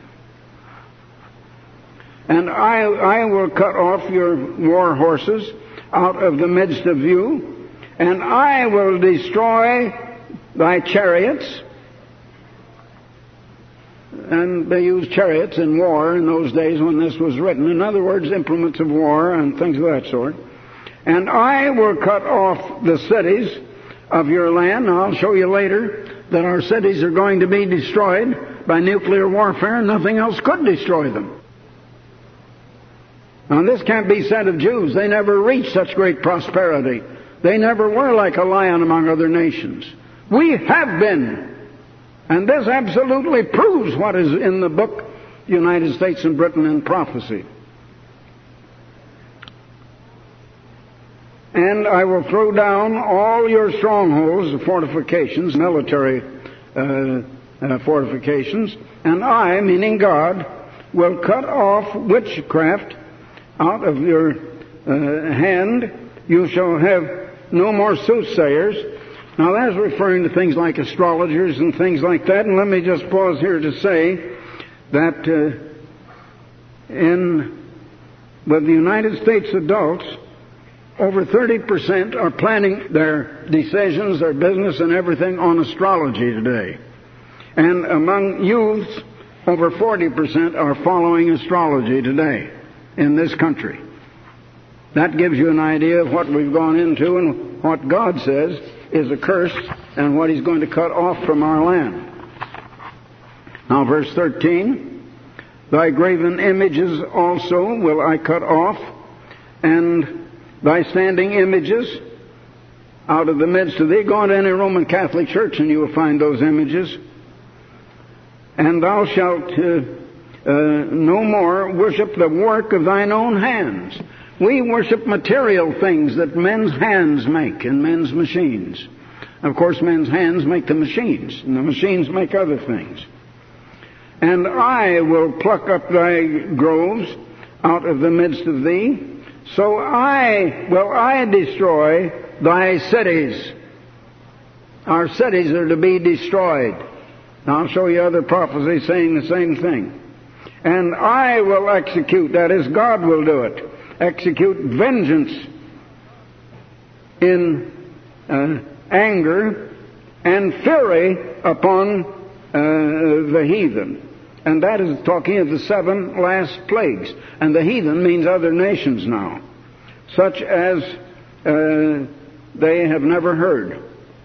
And I will cut off your war horses out of the midst of you, and I will destroy thy chariots. And they used chariots in war in those days when this was written. In other words, implements of war and things of that sort. And I will cut off the cities of your land. Now, I'll show you later that our cities are going to be destroyed by nuclear warfare, and nothing else could destroy them. Now, this can't be said of Jews. They never reached such great prosperity. They never were like a lion among other nations. We have been. And this absolutely proves what is in the book, United States and Britain in Prophecy. And I will throw down all your strongholds, the fortifications, military fortifications, and I, meaning God, will cut off witchcraft out of your hand. You shall have no more soothsayers. Now that's referring to things like astrologers and things like that. And let me just pause here to say that with the United States adults, over 30% are planning their decisions, their business, and everything on astrology today. And among youths, over 40% are following astrology today in this country. That gives you an idea of what we've gone into and what God says is a curse and what He's going to cut off from our land. Now, verse 13, thy graven images also will I cut off, and thy standing images out of the midst of thee. Go into any Roman Catholic church and you will find those images. And thou shalt no more worship the work of thine own hands. We worship material things that men's hands make in men's machines. Of course, men's hands make the machines, and the machines make other things. And I will pluck up thy groves out of the midst of thee. So I destroy thy cities. Our cities are to be destroyed. Now I'll show you other prophecies saying the same thing. And I will execute, that is, God will do it, execute vengeance in anger and fury upon the heathen. And that is talking of the 7 last plagues. And the heathen means other nations now, such as they have never heard.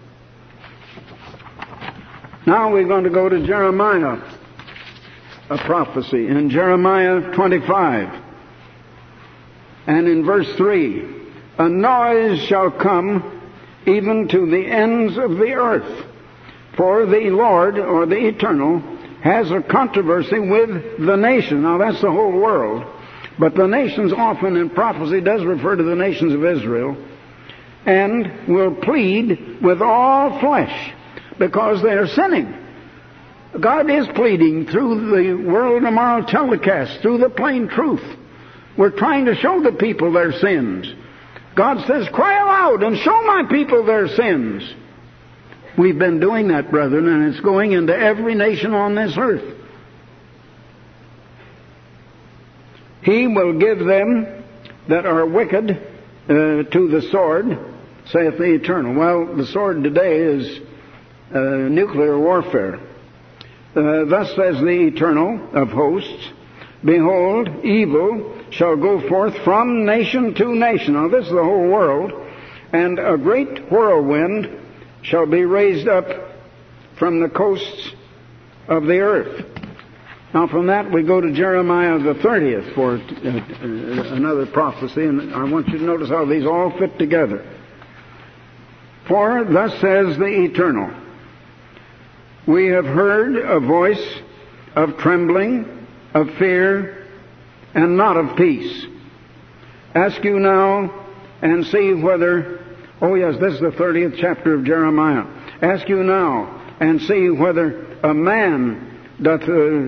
Now we're going to go to Jeremiah, a prophecy, in Jeremiah 25. And in verse 3, a noise shall come even to the ends of the earth, for the Lord, or the Eternal, has a controversy with the nation. Now that's the whole world. But the nations often in prophecy does refer to the nations of Israel, and will plead with all flesh because they are sinning. God is pleading through the World Tomorrow telecast, through the plain truth. We're trying to show the people their sins. God says, cry aloud and show my people their sins. We've been doing that, brethren, and it's going into every nation on this earth. He will give them that are wicked to the sword, saith the Eternal. Well, the sword today is nuclear warfare. Thus says the Eternal of hosts, behold, evil shall go forth from nation to nation. Now this is the whole world. And a great whirlwind shall be raised up from the coasts of the earth. Now from that we go to Jeremiah the 30th for another prophecy, and I want you to notice how these all fit together. For thus says the Eternal, we have heard a voice of trembling, of fear, and not of peace. Ask you now and see whether, oh yes, this is the 30th chapter of Jeremiah. Ask you now and see whether a man doth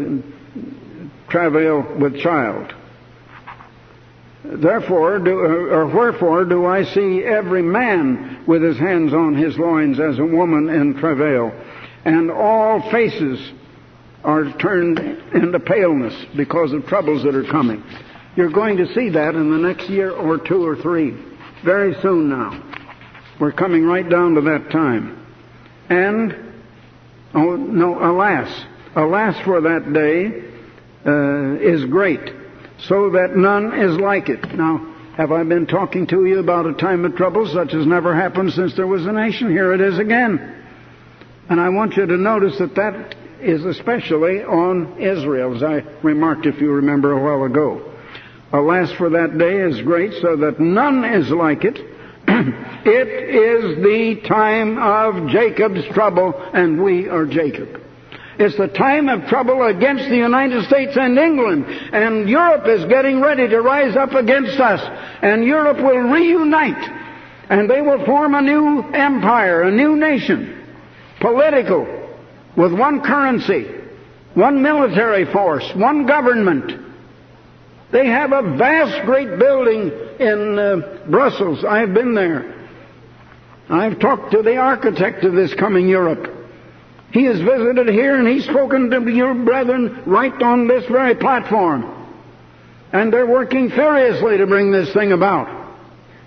travail with child. Therefore, wherefore do I see every man with his hands on his loins as a woman in travail, and all faces are turned into paleness because of troubles that are coming. You're going to see that in the next year or 2 or 3. Very soon now. We're coming right down to that time. And, oh no, alas for that day is great, so that none is like it. Now, Have I been talking to you about a time of trouble such as never happened since there was a nation? Here it is again. And I want you to notice that that is especially on Israel, as I remarked, if you remember, a while ago. Alas, for that day is great, so that none is like it. It is the time of Jacob's trouble, and we are Jacob. It's the time of trouble against the United States and England. And Europe is getting ready to rise up against us. And Europe will reunite. And they will form a new empire, a new nation. Political. With one currency. One military force. One government. They have a vast, great building in Brussels. I've been there. I've talked to the architect of this coming Europe. He has visited here and he's spoken to your brethren right on this very platform. And they're working furiously to bring this thing about.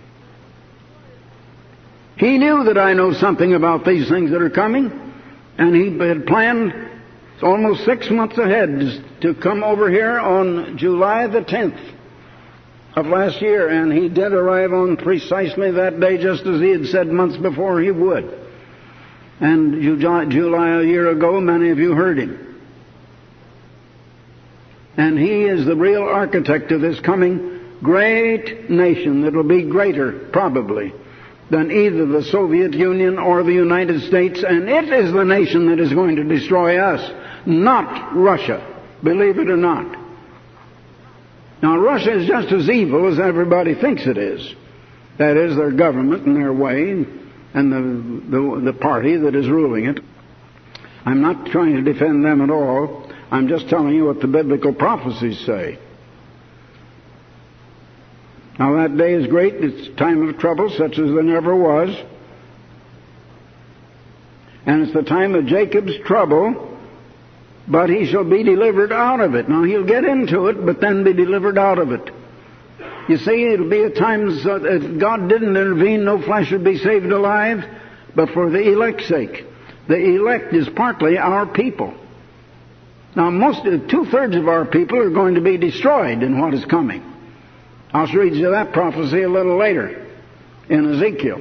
He knew that I know something about these things that are coming. And he had planned almost 6 months ahead to come over here on July the 10th of last year. And he did arrive on precisely that day, just as he had said months before he would. And July a year ago, many of you heard him. And he is the real architect of this coming great nation that will be greater, probably, than either the Soviet Union or the United States. And it is the nation that is going to destroy us, not Russia, believe it or not. Now, Russia is just as evil as everybody thinks it is. That is, their government and their way, and the party that is ruling it. I'm not trying to defend them at all. I'm just telling you what the biblical prophecies say. Now that day is great. It's a time of trouble such as there never was. And it's the time of Jacob's trouble, but he shall be delivered out of it. Now he'll get into it, but then be delivered out of it. You see, it'll be a time so that God didn't intervene, no flesh would be saved alive, but for the elect's sake. The elect is partly our people. Now, 2/3 of our people are going to be destroyed in what is coming. I'll read you that prophecy a little later in Ezekiel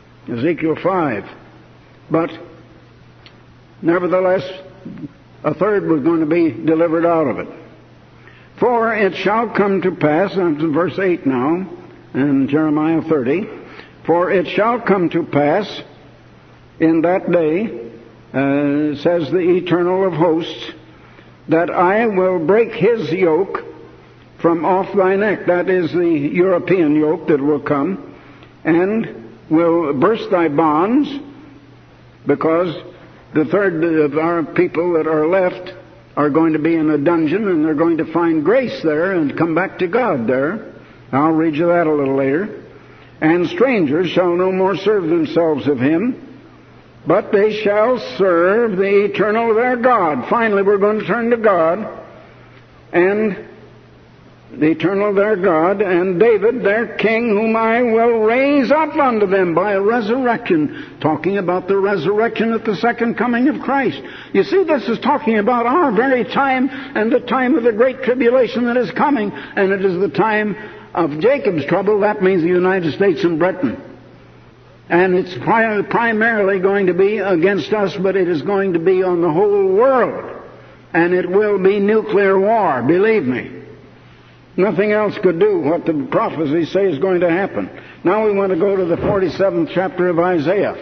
5. But nevertheless, 1/3 was going to be delivered out of it. For it shall come to pass, I'm in verse 8 now, in Jeremiah 30, for it shall come to pass in that day, says the Eternal of hosts, that I will break his yoke from off thy neck. That is the European yoke that will come, and will burst thy bonds, because the 1/3 of our people that are left are going to be in a dungeon, and they're going to find grace there and come back to God there. I'll read you that a little later. And strangers shall no more serve themselves of him, but they shall serve the eternal their God. Finally, we're going to turn to God, and the eternal their God, and David their king, whom I will raise up unto them by a resurrection. Talking about the resurrection at the second coming of Christ. You see, this is talking about our very time and the time of the great tribulation that is coming. And it is the time of Jacob's trouble. That means the United States and Britain. And it's primarily going to be against us, but it is going to be on the whole world. And it will be nuclear war, believe me. Nothing else could do what the prophecies say is going to happen. Now we want to go to the 47th chapter of Isaiah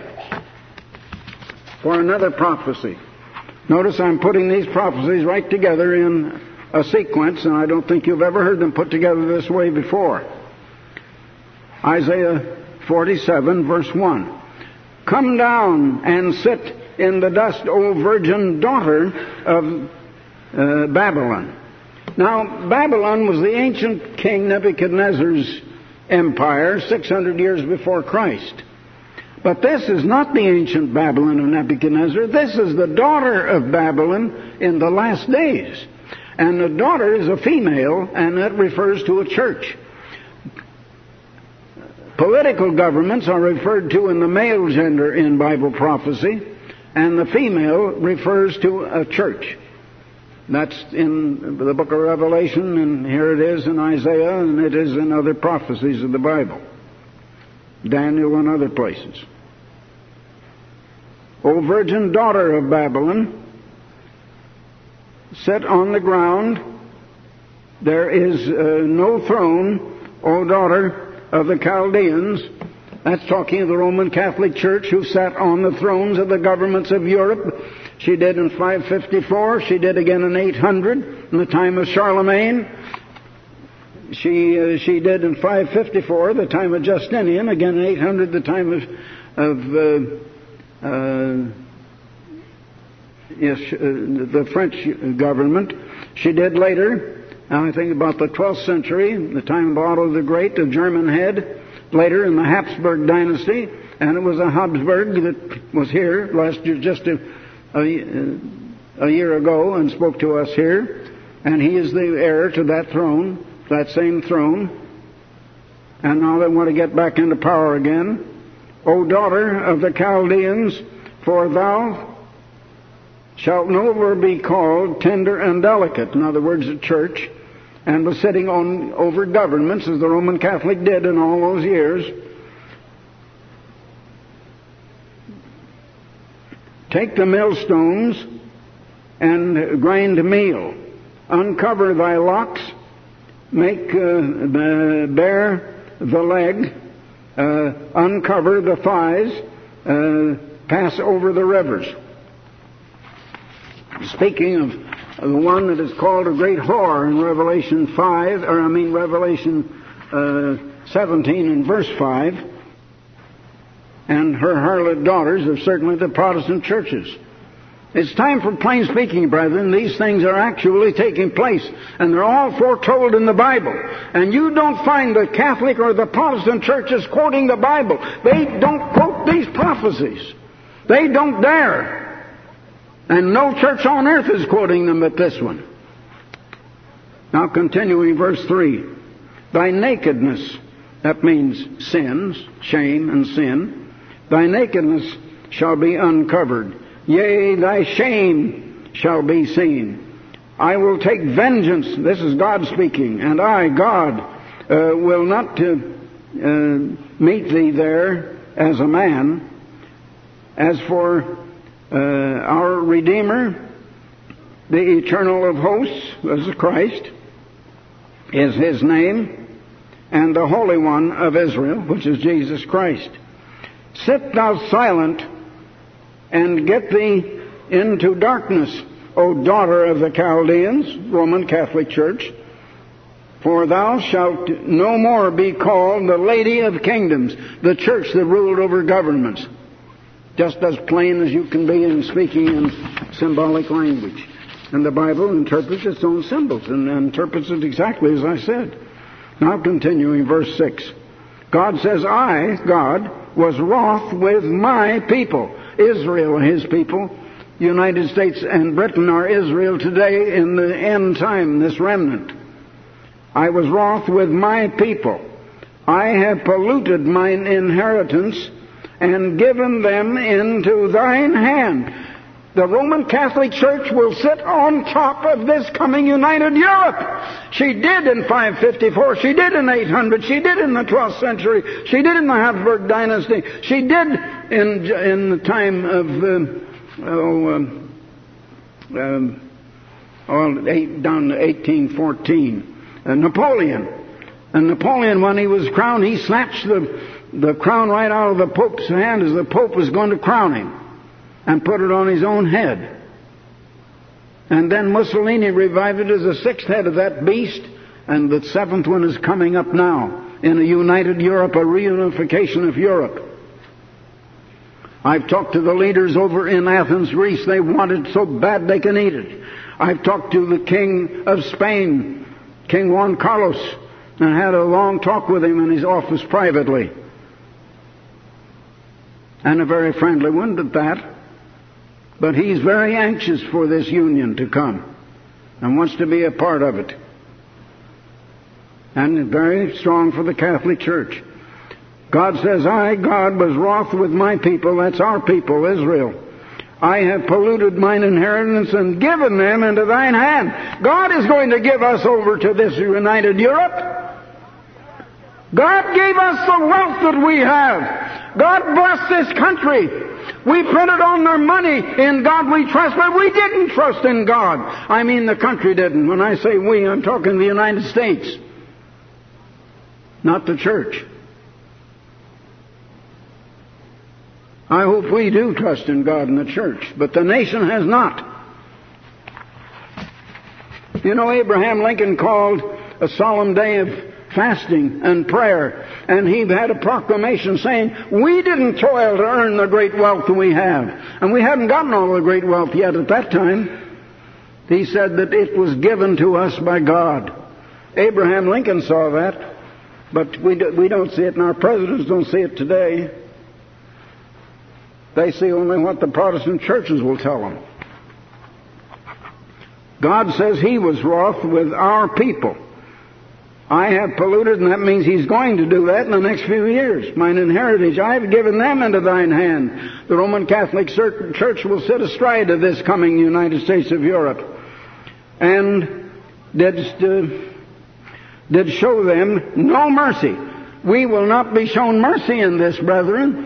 for another prophecy. Notice I'm putting these prophecies right together in a sequence, and I don't think you've ever heard them put together this way before. Isaiah 47, verse 1. Come down and sit in the dust, O virgin daughter of Babylon. Now, Babylon was the ancient king Nebuchadnezzar's empire 600 years before Christ. But this is not the ancient Babylon of Nebuchadnezzar. This is the daughter of Babylon in the last days. And the daughter is a female, and that refers to a church. Political governments are referred to in the male gender in Bible prophecy, and the female refers to a church. That's in the book of Revelation, and here it is in Isaiah, and it is in other prophecies of the Bible. Daniel and other places. O virgin daughter of Babylon, sit on the ground. There is no throne, O daughter of the Chaldeans. That's talking of the Roman Catholic Church, who sat on the thrones of the governments of Europe. She did in 554. She did again in 800, in the time of Charlemagne. She did in 554, the time of Justinian. Again in 800, the time the French government. She did later, I think about the 12th century, the time of Otto the Great, the German head. Later in the Habsburg dynasty, and it was a Habsburg that was here just a year ago and spoke to us here, and he is the heir to that throne, that same throne, and now they want to get back into power again. O daughter of the Chaldeans, for thou shalt no more be called tender and delicate, in other words, the church, and was sitting over governments, as the Roman Catholic did in all those years. Take the millstones and grind meal. Uncover thy locks. Make bare the leg. Uncover the thighs. Pass over the rivers. Speaking of the one that is called a great whore in Revelation 17 and verse 5, and her harlot daughters are certainly the Protestant churches. It's time for plain speaking, brethren. These things are actually taking place, and they're all foretold in the Bible. And you don't find the Catholic or the Protestant churches quoting the Bible. They don't quote these prophecies. They don't dare. And no church on earth is quoting them but this one. Now continuing verse 3. Thy nakedness, that means sins, shame and sin. Thy nakedness shall be uncovered. Yea, thy shame shall be seen. I will take vengeance, this is God speaking, and I, God, will not meet thee there as a man. As for our Redeemer, the Eternal of Hosts, as Christ, is His name, and the Holy One of Israel, which is Jesus Christ. Sit thou silent, and get thee into darkness, O daughter of the Chaldeans, Roman Catholic Church, for thou shalt no more be called the Lady of Kingdoms, the church that ruled over governments. Just as plain as you can be in speaking in symbolic language. And the Bible interprets its own symbols and interprets it exactly as I said. Now continuing verse 6. God says, I, God, was wroth with my people. Israel, His people. The United States and Britain are Israel today in the end time, this remnant. I was wroth with my people. I have polluted mine inheritance and given them into thine hand. The Roman Catholic Church will sit on top of this coming united Europe. She did in 554. She did in 800. She did in the 12th century. She did in the Habsburg dynasty. She did in the time of down to 1814. Napoleon. And Napoleon, when he was crowned, he snatched the crown right out of the Pope's hand as the Pope was going to crown him, and put it on his own head. And then Mussolini revived it as the sixth head of that beast, and the seventh one is coming up now in a united Europe, a reunification of Europe. I've talked to the leaders over in Athens, Greece. They want it so bad they can eat it. I've talked to the King of Spain, King Juan Carlos, and had a long talk with him in his office privately. And a very friendly one at that. But he's very anxious for this union to come and wants to be a part of it. And very strong for the Catholic Church. God says, I, God, was wroth with my people. That's our people, Israel. I have polluted mine inheritance and given them into thine hand. God is going to give us over to this united Europe. God gave us the wealth that we have. God bless this country. We printed on their money, in God we trust, but we didn't trust in God. I mean, the country didn't. When I say we, I'm talking the United States, not the church. I hope we do trust in God and the church, but the nation has not. You know, Abraham Lincoln called a solemn day of fasting and prayer, and he had a proclamation saying, we didn't toil to earn the great wealth that we have. And we hadn't gotten all the great wealth yet at that time. He said that it was given to us by God. Abraham Lincoln saw that, but we don't see it, and our presidents don't see it today. They see only what the Protestant churches will tell them. God says He was wroth with our people. I have polluted, and that means He's going to do that in the next few years. Mine inheritance, I have given them into thine hand. The Roman Catholic Church will sit astride of this coming United States of Europe. And did show them no mercy. We will not be shown mercy in this, brethren.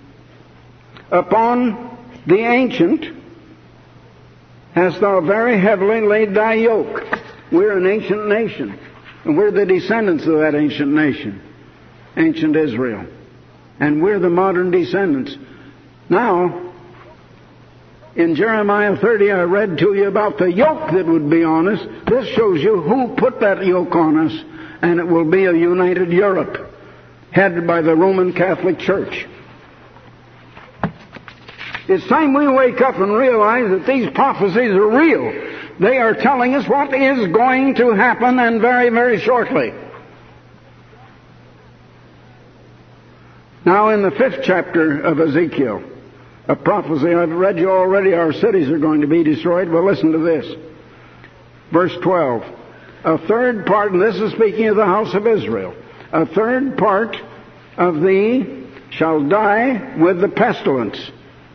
Upon the ancient hast thou very heavily laid thy yoke. We're an ancient nation. And we're the descendants of that ancient nation, ancient Israel. And we're the modern descendants. Now, in Jeremiah 30, I read to you about the yoke that would be on us. This shows you who put that yoke on us. And it will be a united Europe, headed by the Roman Catholic Church. It's time we wake up and realize that these prophecies are real. They are telling us what is going to happen, and very, very shortly. Now, in the 5th chapter of Ezekiel, a prophecy I've read you already, our cities are going to be destroyed. Well, listen to this. Verse 12. A third part, and this is speaking of the house of Israel, a third part of thee shall die with the pestilence,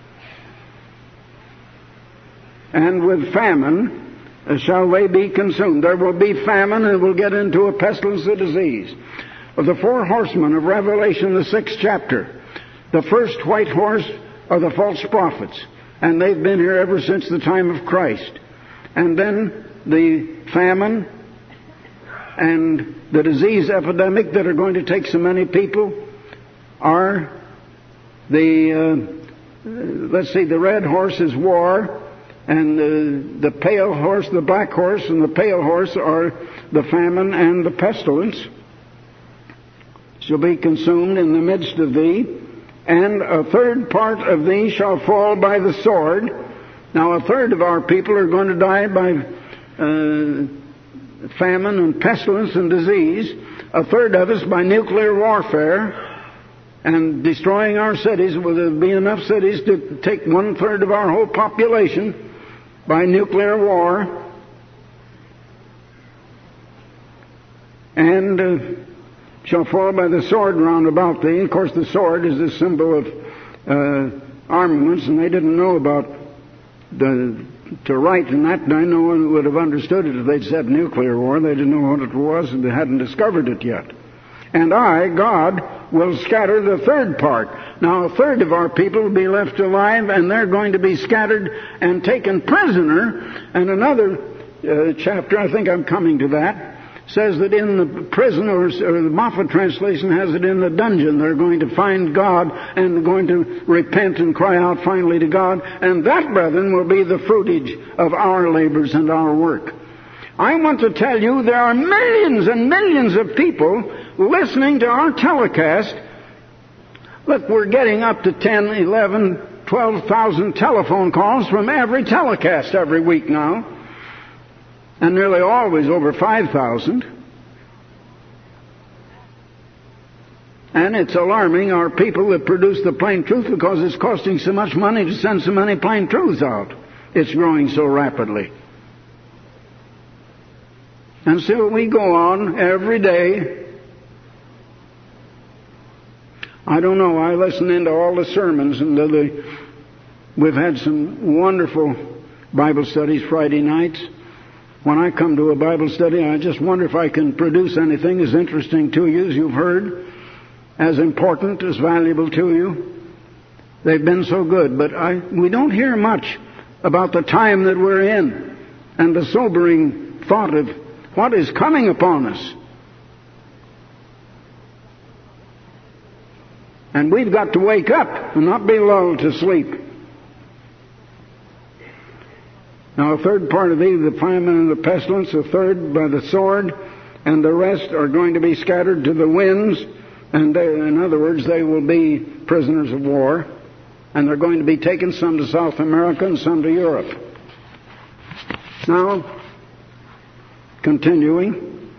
and with famine shall they be consumed. There will be famine, and we'll get into a pestilence, a disease. Of the 4 horsemen of Revelation, the 6th chapter, the first white horse are the false prophets, and they've been here ever since the time of Christ. And then the famine and the disease epidemic that are going to take so many people are the red horse is war, and the pale horse, the black horse, and the pale horse are the famine and the pestilence. Shall be consumed in the midst of thee, and a third part of thee shall fall by the sword. Now, a third of our people are going to die by famine and pestilence and disease. A third of us by nuclear warfare and destroying our cities. Will there be enough cities to take 1/3 of our whole population by nuclear war? And shall fall by the sword round about thee. Of course, the sword is a symbol of armaments, and they didn't know about to write in that day. No one would have understood it if they'd said nuclear war. They didn't know what it was, and they hadn't discovered it yet. And I, God, will scatter the third part. Now, a third of our people will be left alive, and they're going to be scattered and taken prisoner. And another chapter, I think I'm coming to that, says that in the prison, or the Moffat translation has it in the dungeon, they're going to find God and going to repent and cry out finally to God. And that, brethren, will be the fruitage of our labors and our work. I want to tell you there are millions and millions of people listening to our telecast. Look, we're getting up to 10, 11, 12,000 telephone calls from every telecast every week now. And nearly always over 5,000. And it's alarming our people that produce the plain truth, because it's costing so much money to send so many plain truths out. It's growing so rapidly. And so we go on every day. I don't know, I listen into all the sermons and We've had some wonderful Bible studies Friday nights. When I come to a Bible study, I just wonder if I can produce anything as interesting to you as you've heard, as important, as valuable to you. They've been so good, but we don't hear much about the time that we're in and the sobering thought of what is coming upon us. And we've got to wake up and not be lulled to sleep. Now, a third part of thee, the famine and the pestilence, a third by the sword, and the rest are going to be scattered to the winds. And in other words, they will be prisoners of war. And they're going to be taken, some to South America and some to Europe. Now, continuing,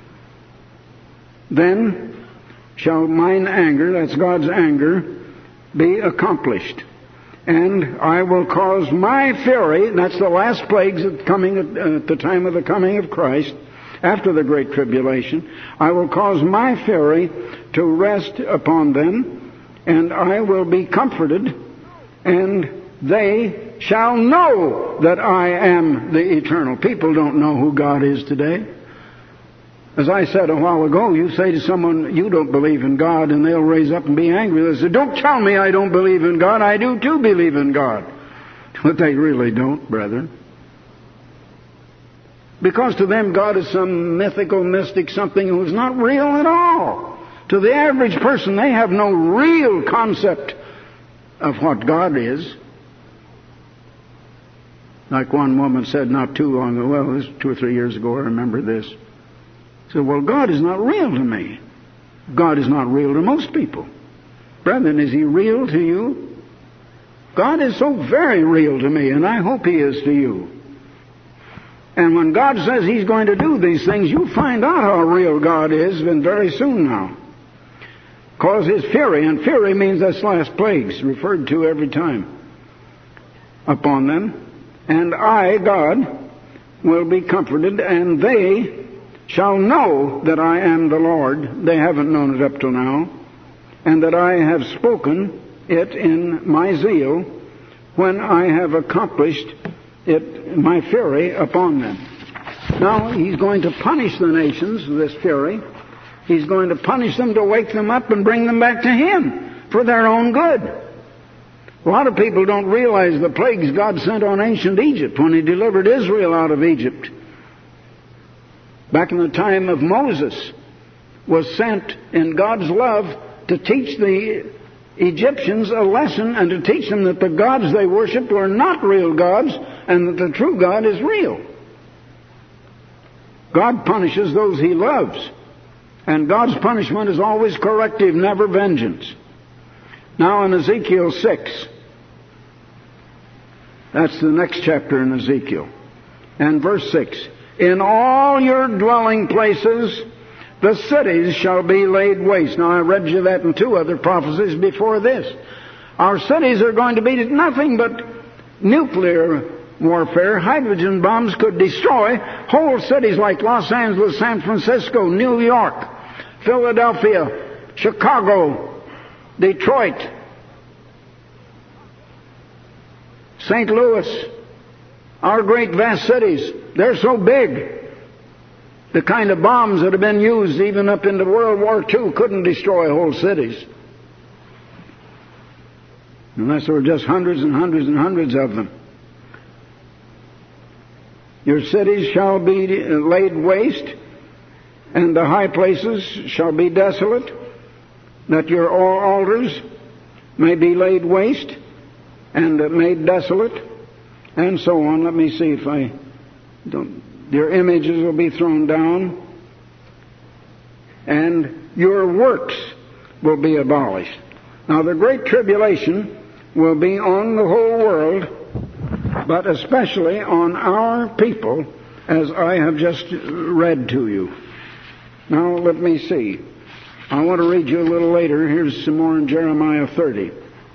then shall mine anger, that's God's anger, be accomplished. And I will cause my fury, that's the last plagues coming at the time of the coming of Christ, after the Great Tribulation. I will cause my fury to rest upon them, and I will be comforted, and they shall know that I am the eternal. People don't know who God is today. As I said a while ago, you say to someone, you don't believe in God, and they'll raise up and be angry. They say, don't tell me I don't believe in God. I do too believe in God. But they really don't, brethren. Because to them, God is some mythical mystic, something who's not real at all. To the average person, they have no real concept of what God is. Like one woman said not too long ago, well, this was 2 or 3 years ago, I remember this. She said, well, God is not real to me. God is not real to most people. Brethren, is He real to you? God is so very real to me, and I hope He is to you. And when God says He's going to do these things, you'll find out how real God is, and very soon now. Cause His fury, and fury means that's last plagues, referred to every time, upon them. And I, God, will be comforted, and they shall know that I am the Lord. They haven't known it up to now. And that I have spoken it in my zeal when I have accomplished it, my fury upon them. Now, He's going to punish the nations, this fury. He's going to punish them to wake them up and bring them back to Him for their own good. A lot of people don't realize the plagues God sent on ancient Egypt when He delivered Israel out of Egypt. Back in the time of Moses, was sent in God's love to teach the Egyptians a lesson and to teach them that the gods they worshipped were not real gods and that the true God is real. God punishes those He loves. And God's punishment is always corrective, never vengeance. Now in Ezekiel 6, that's the next chapter in Ezekiel, and verse 6, in all your dwelling places the cities shall be laid waste. Now I read you that in 2 other prophecies before this. Our cities are going to be nothing but nuclear warfare. Hydrogen bombs could destroy whole cities like Los Angeles, San Francisco, New York, Philadelphia, Chicago, Detroit, St. Louis, our great vast cities. They're so big. The kind of bombs that have been used even up into World War II couldn't destroy whole cities. Unless there were just hundreds and hundreds and hundreds of them. Your cities shall be laid waste, and the high places shall be desolate, that your altars may be laid waste and made desolate, and so on. Let me see if I don't. Your images will be thrown down, and your works will be abolished. Now, the Great Tribulation will be on the whole world, but especially on our people, as I have just read to you. Now, let me see. I want to read you a little later. Here's some more in Jeremiah 30.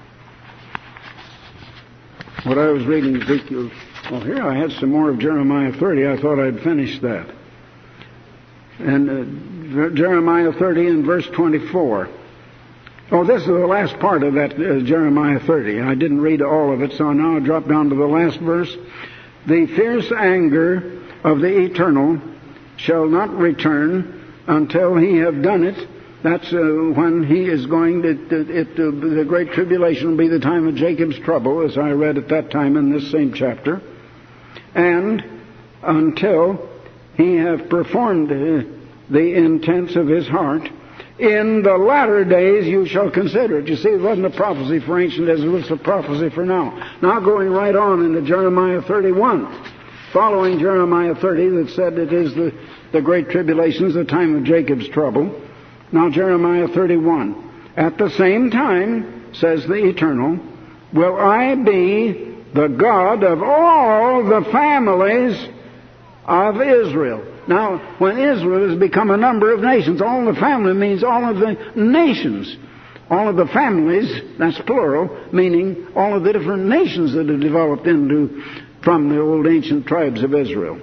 What I was reading Ezekiel. Well, here I had some more of Jeremiah 30. I thought I'd finished that. And Jeremiah 30 and verse 24. Oh, this is the last part of that Jeremiah 30. I didn't read all of it, so now I'll drop down to the last verse. The fierce anger of the Eternal shall not return until he have done it. That's when he is going to, the great tribulation will be the time of Jacob's trouble, as I read at that time in this same chapter. And until he have performed the intents of his heart, in the latter days you shall consider it. You see, it wasn't a prophecy for ancient as it was a prophecy for now. Now going right on into Jeremiah 31, following Jeremiah 30 that said it is the great tribulations, the time of Jacob's trouble. Now Jeremiah 31. At the same time, says the Eternal, will I be the God of all the families of Israel. Now, when Israel has become a number of nations, all the family means all of the nations. All of the families, that's plural, meaning all of the different nations that have developed from the old ancient tribes of Israel.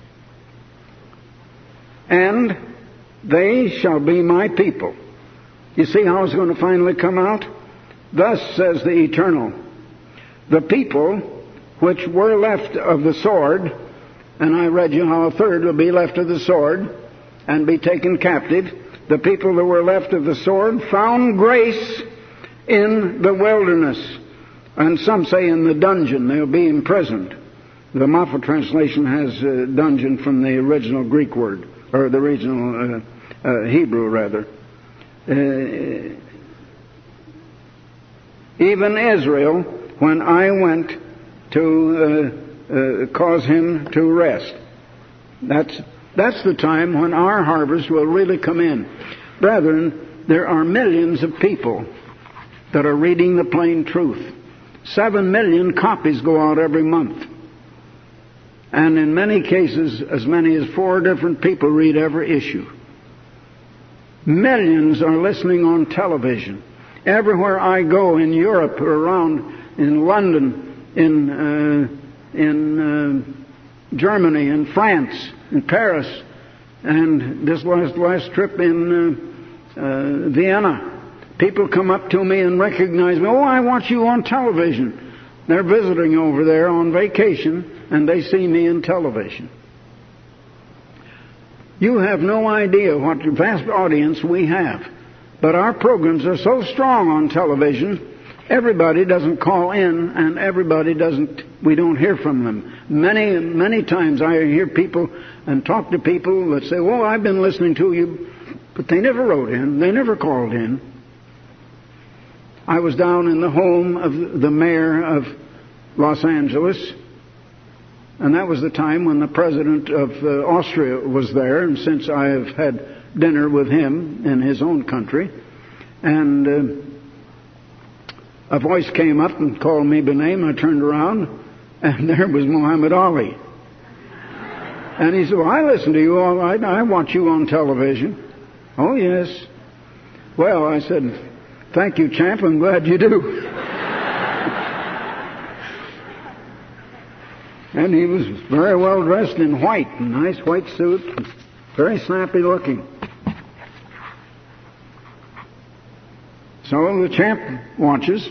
And they shall be my people. You see how it's going to finally come out? Thus says the Eternal, the people which were left of the sword, and I read you how a third will be left of the sword and be taken captive. The people that were left of the sword found grace in the wilderness. And some say in the dungeon. They'll be imprisoned. The Moffat translation has dungeon from the original Greek word, or the original Hebrew rather. Even Israel, when I went to cause him to rest. That's the time when our harvest will really come in. Brethren, there are millions of people that are reading the plain truth. 7 million copies go out every month. And in many cases, as many as 4 different people read every issue. Millions are listening on television. Everywhere I go in Europe or around, in London, in Germany, in France, in Paris, and this last trip in Vienna. People come up to me and recognize me. Oh, I watch you on television. They're visiting over there on vacation, and they see me in television. You have no idea what vast audience we have. But our programs are so strong on television, everybody doesn't call in, and we don't hear from them. Many times I hear people and talk to people that say, well, I've been listening to you, but they never wrote in, they never called in. I was down in the home of the mayor of Los Angeles, and that was the time when the president of Austria was there, and since I have had dinner with him in his own country, and a voice came up and called me by name. I turned around, and there was Muhammad Ali. And he said, well, I listen to you all right. I watch you on television. Oh, yes. Well, I said, thank you, champ. I'm glad you do. And he was very well dressed in white, a nice white suit, very snappy looking. So the champ watches.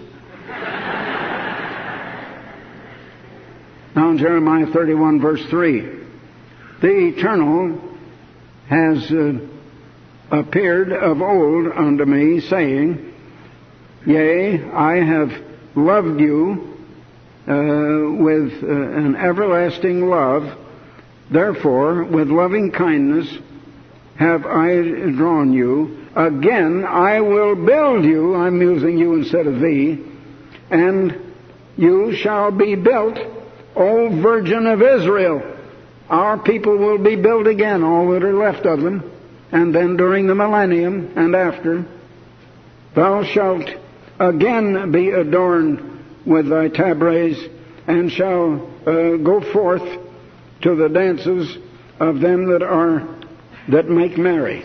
Now in Jeremiah 31 verse 3, the Eternal has appeared of old unto me, saying, yea, I have loved you with an everlasting love, therefore with loving kindness have I drawn you. Again I will build you, I'm using you instead of thee, and you shall be built, O Virgin of Israel. Our people will be built again, all that are left of them, and then during the millennium and after, thou shalt again be adorned with thy tabrets, and shall go forth to the dances of them that make merry.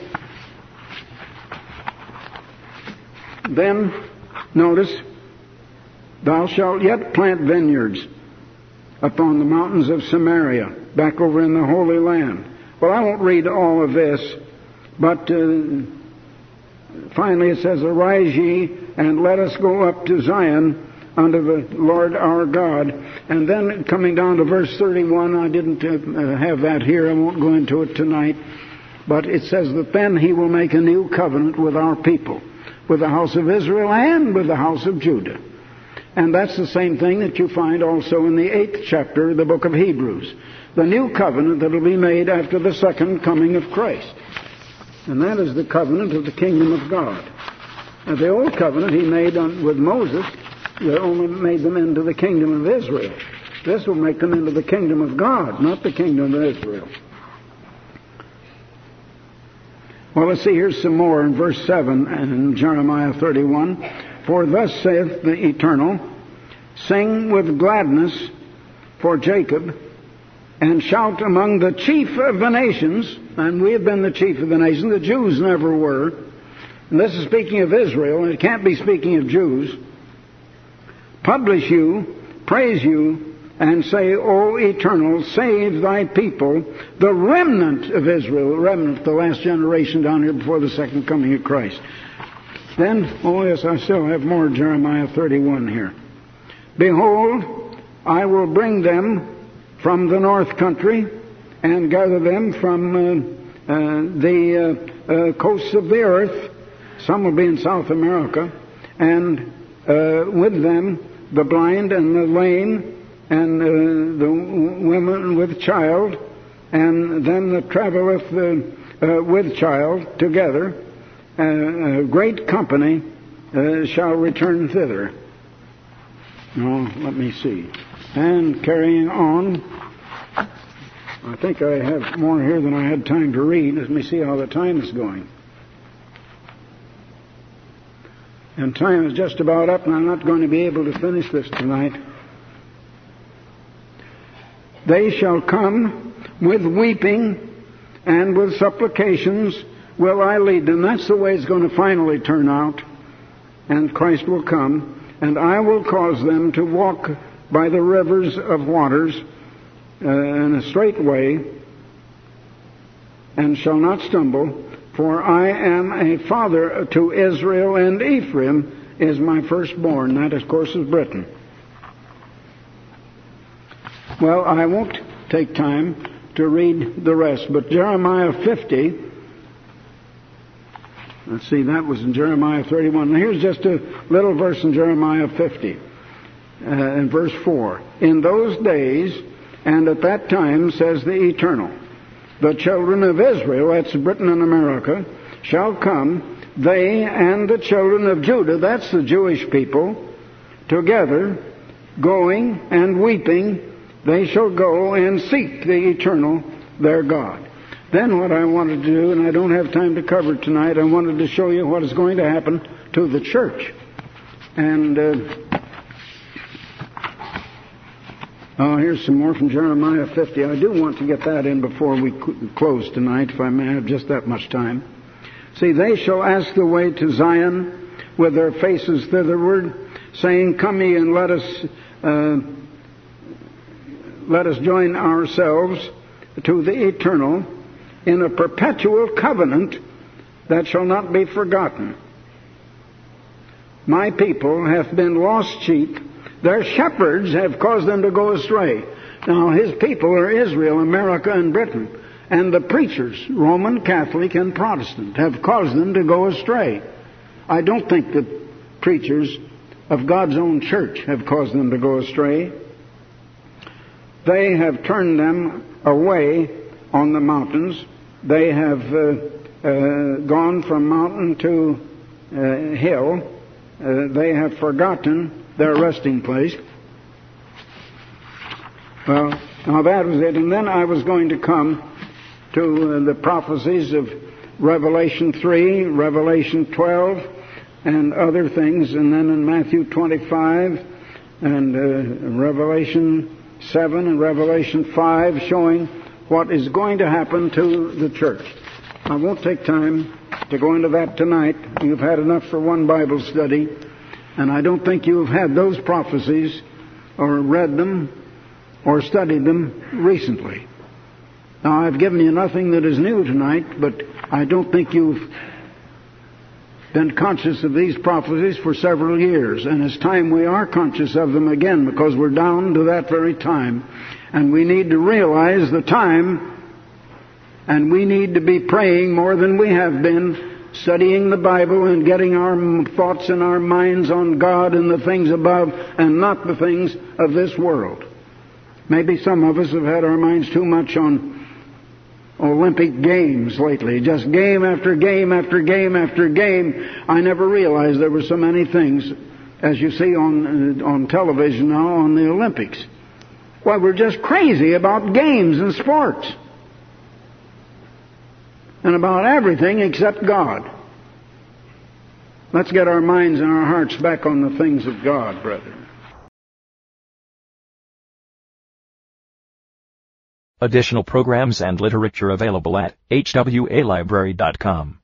Then, notice, thou shalt yet plant vineyards upon the mountains of Samaria, back over in the Holy Land. Well, I won't read all of this, but finally it says, "Arise ye, and let us go up to Zion unto the Lord our God." And then coming down to verse 31, I didn't have that here. I won't go into it tonight. But it says that then he will make a new covenant with our people, with the house of Israel and with the house of Judah. And that's the same thing that you find also in the 8th chapter of the book of Hebrews. The new covenant that will be made after the second coming of Christ. And that is the covenant of the kingdom of God. Now, the old covenant he made with Moses, that only made them into the kingdom of Israel. This will make them into the kingdom of God, not the kingdom of Israel. Well, let's see, here's some more in verse 7 in Jeremiah 31. "For thus saith the Eternal, Sing with gladness for Jacob, and shout among the chief of the nations." And we have been the chief of the nations. The Jews never were. And this is speaking of Israel, and it can't be speaking of Jews. "Publish you, praise you, and say, O Eternal, save thy people, the remnant of Israel," the remnant, the last generation down here before the second coming of Christ. Then, oh yes, I still have more Jeremiah 31 here. "Behold, I will bring them from the north country, and gather them from the coasts of the earth." Some will be in South America. "And with them the blind and the lame, and the women with child, and them that travelleth with child together, a great company shall return thither." No, let me see. And carrying on, I think I have more here than I had time to read. Let me see how the time is going. And time is just about up, and I'm not going to be able to finish this tonight. "They shall come with weeping and with supplications will I lead them." That's the way it's going to finally turn out. "And Christ will come, and I will cause them to walk by the rivers of waters in a straight way, and shall not stumble. For I am a father to Israel, and Ephraim is my firstborn." That, of course, is Britain. Well, I won't take time to read the rest, but Jeremiah 50, let's see, that was in Jeremiah 31. Now here's just a little verse in Jeremiah 50, in verse 4. "In those days and at that time, says the Eternal, the children of Israel," that's Britain and America, "shall come, they and the children of Judah," that's the Jewish people, "together, going and weeping, they shall go and seek the Eternal, their God." Then what I wanted to do, and I don't have time to cover it tonight, I wanted to show you what is going to happen to the church. And here's some more from Jeremiah 50. I do want to get that in before we close tonight, if I may have just that much time. "See, they shall ask the way to Zion with their faces thitherward, saying, Come ye and let us join ourselves to the Eternal in a perpetual covenant that shall not be forgotten. My people have been lost sheep. Their shepherds have caused them to go astray." Now, his people are Israel, America, and Britain. And the preachers, Roman, Catholic, and Protestant, have caused them to go astray. I don't think the preachers of God's own church have caused them to go astray. "They have turned them away on the mountains. They have gone from mountain to hill. They have forgotten their resting place." Well, now that was it. And then I was going to come to the prophecies of Revelation 3, Revelation 12, and other things. And then in Matthew 25 and Revelation 7 and Revelation 5, showing what is going to happen to the church. I won't take time to go into that tonight. You've had enough for one Bible study. And I don't think you've had those prophecies or read them or studied them recently. Now, I've given you nothing that is new tonight, but I don't think you've been conscious of these prophecies for several years, and it's time we are conscious of them again, because we're down to that very time. And we need to realize the time, and we need to be praying more than we have been, studying the Bible and getting our thoughts and our minds on God and the things above, and not the things of this world. Maybe some of us have had our minds too much on Olympic Games lately. Just game after game after game after game. I never realized there were so many things, as you see on television now, on the Olympics. Well, we're just crazy about games and sports. And about everything except God. Let's get our minds and our hearts back on the things of God, brethren. Additional programs and literature available at hwalibrary.com.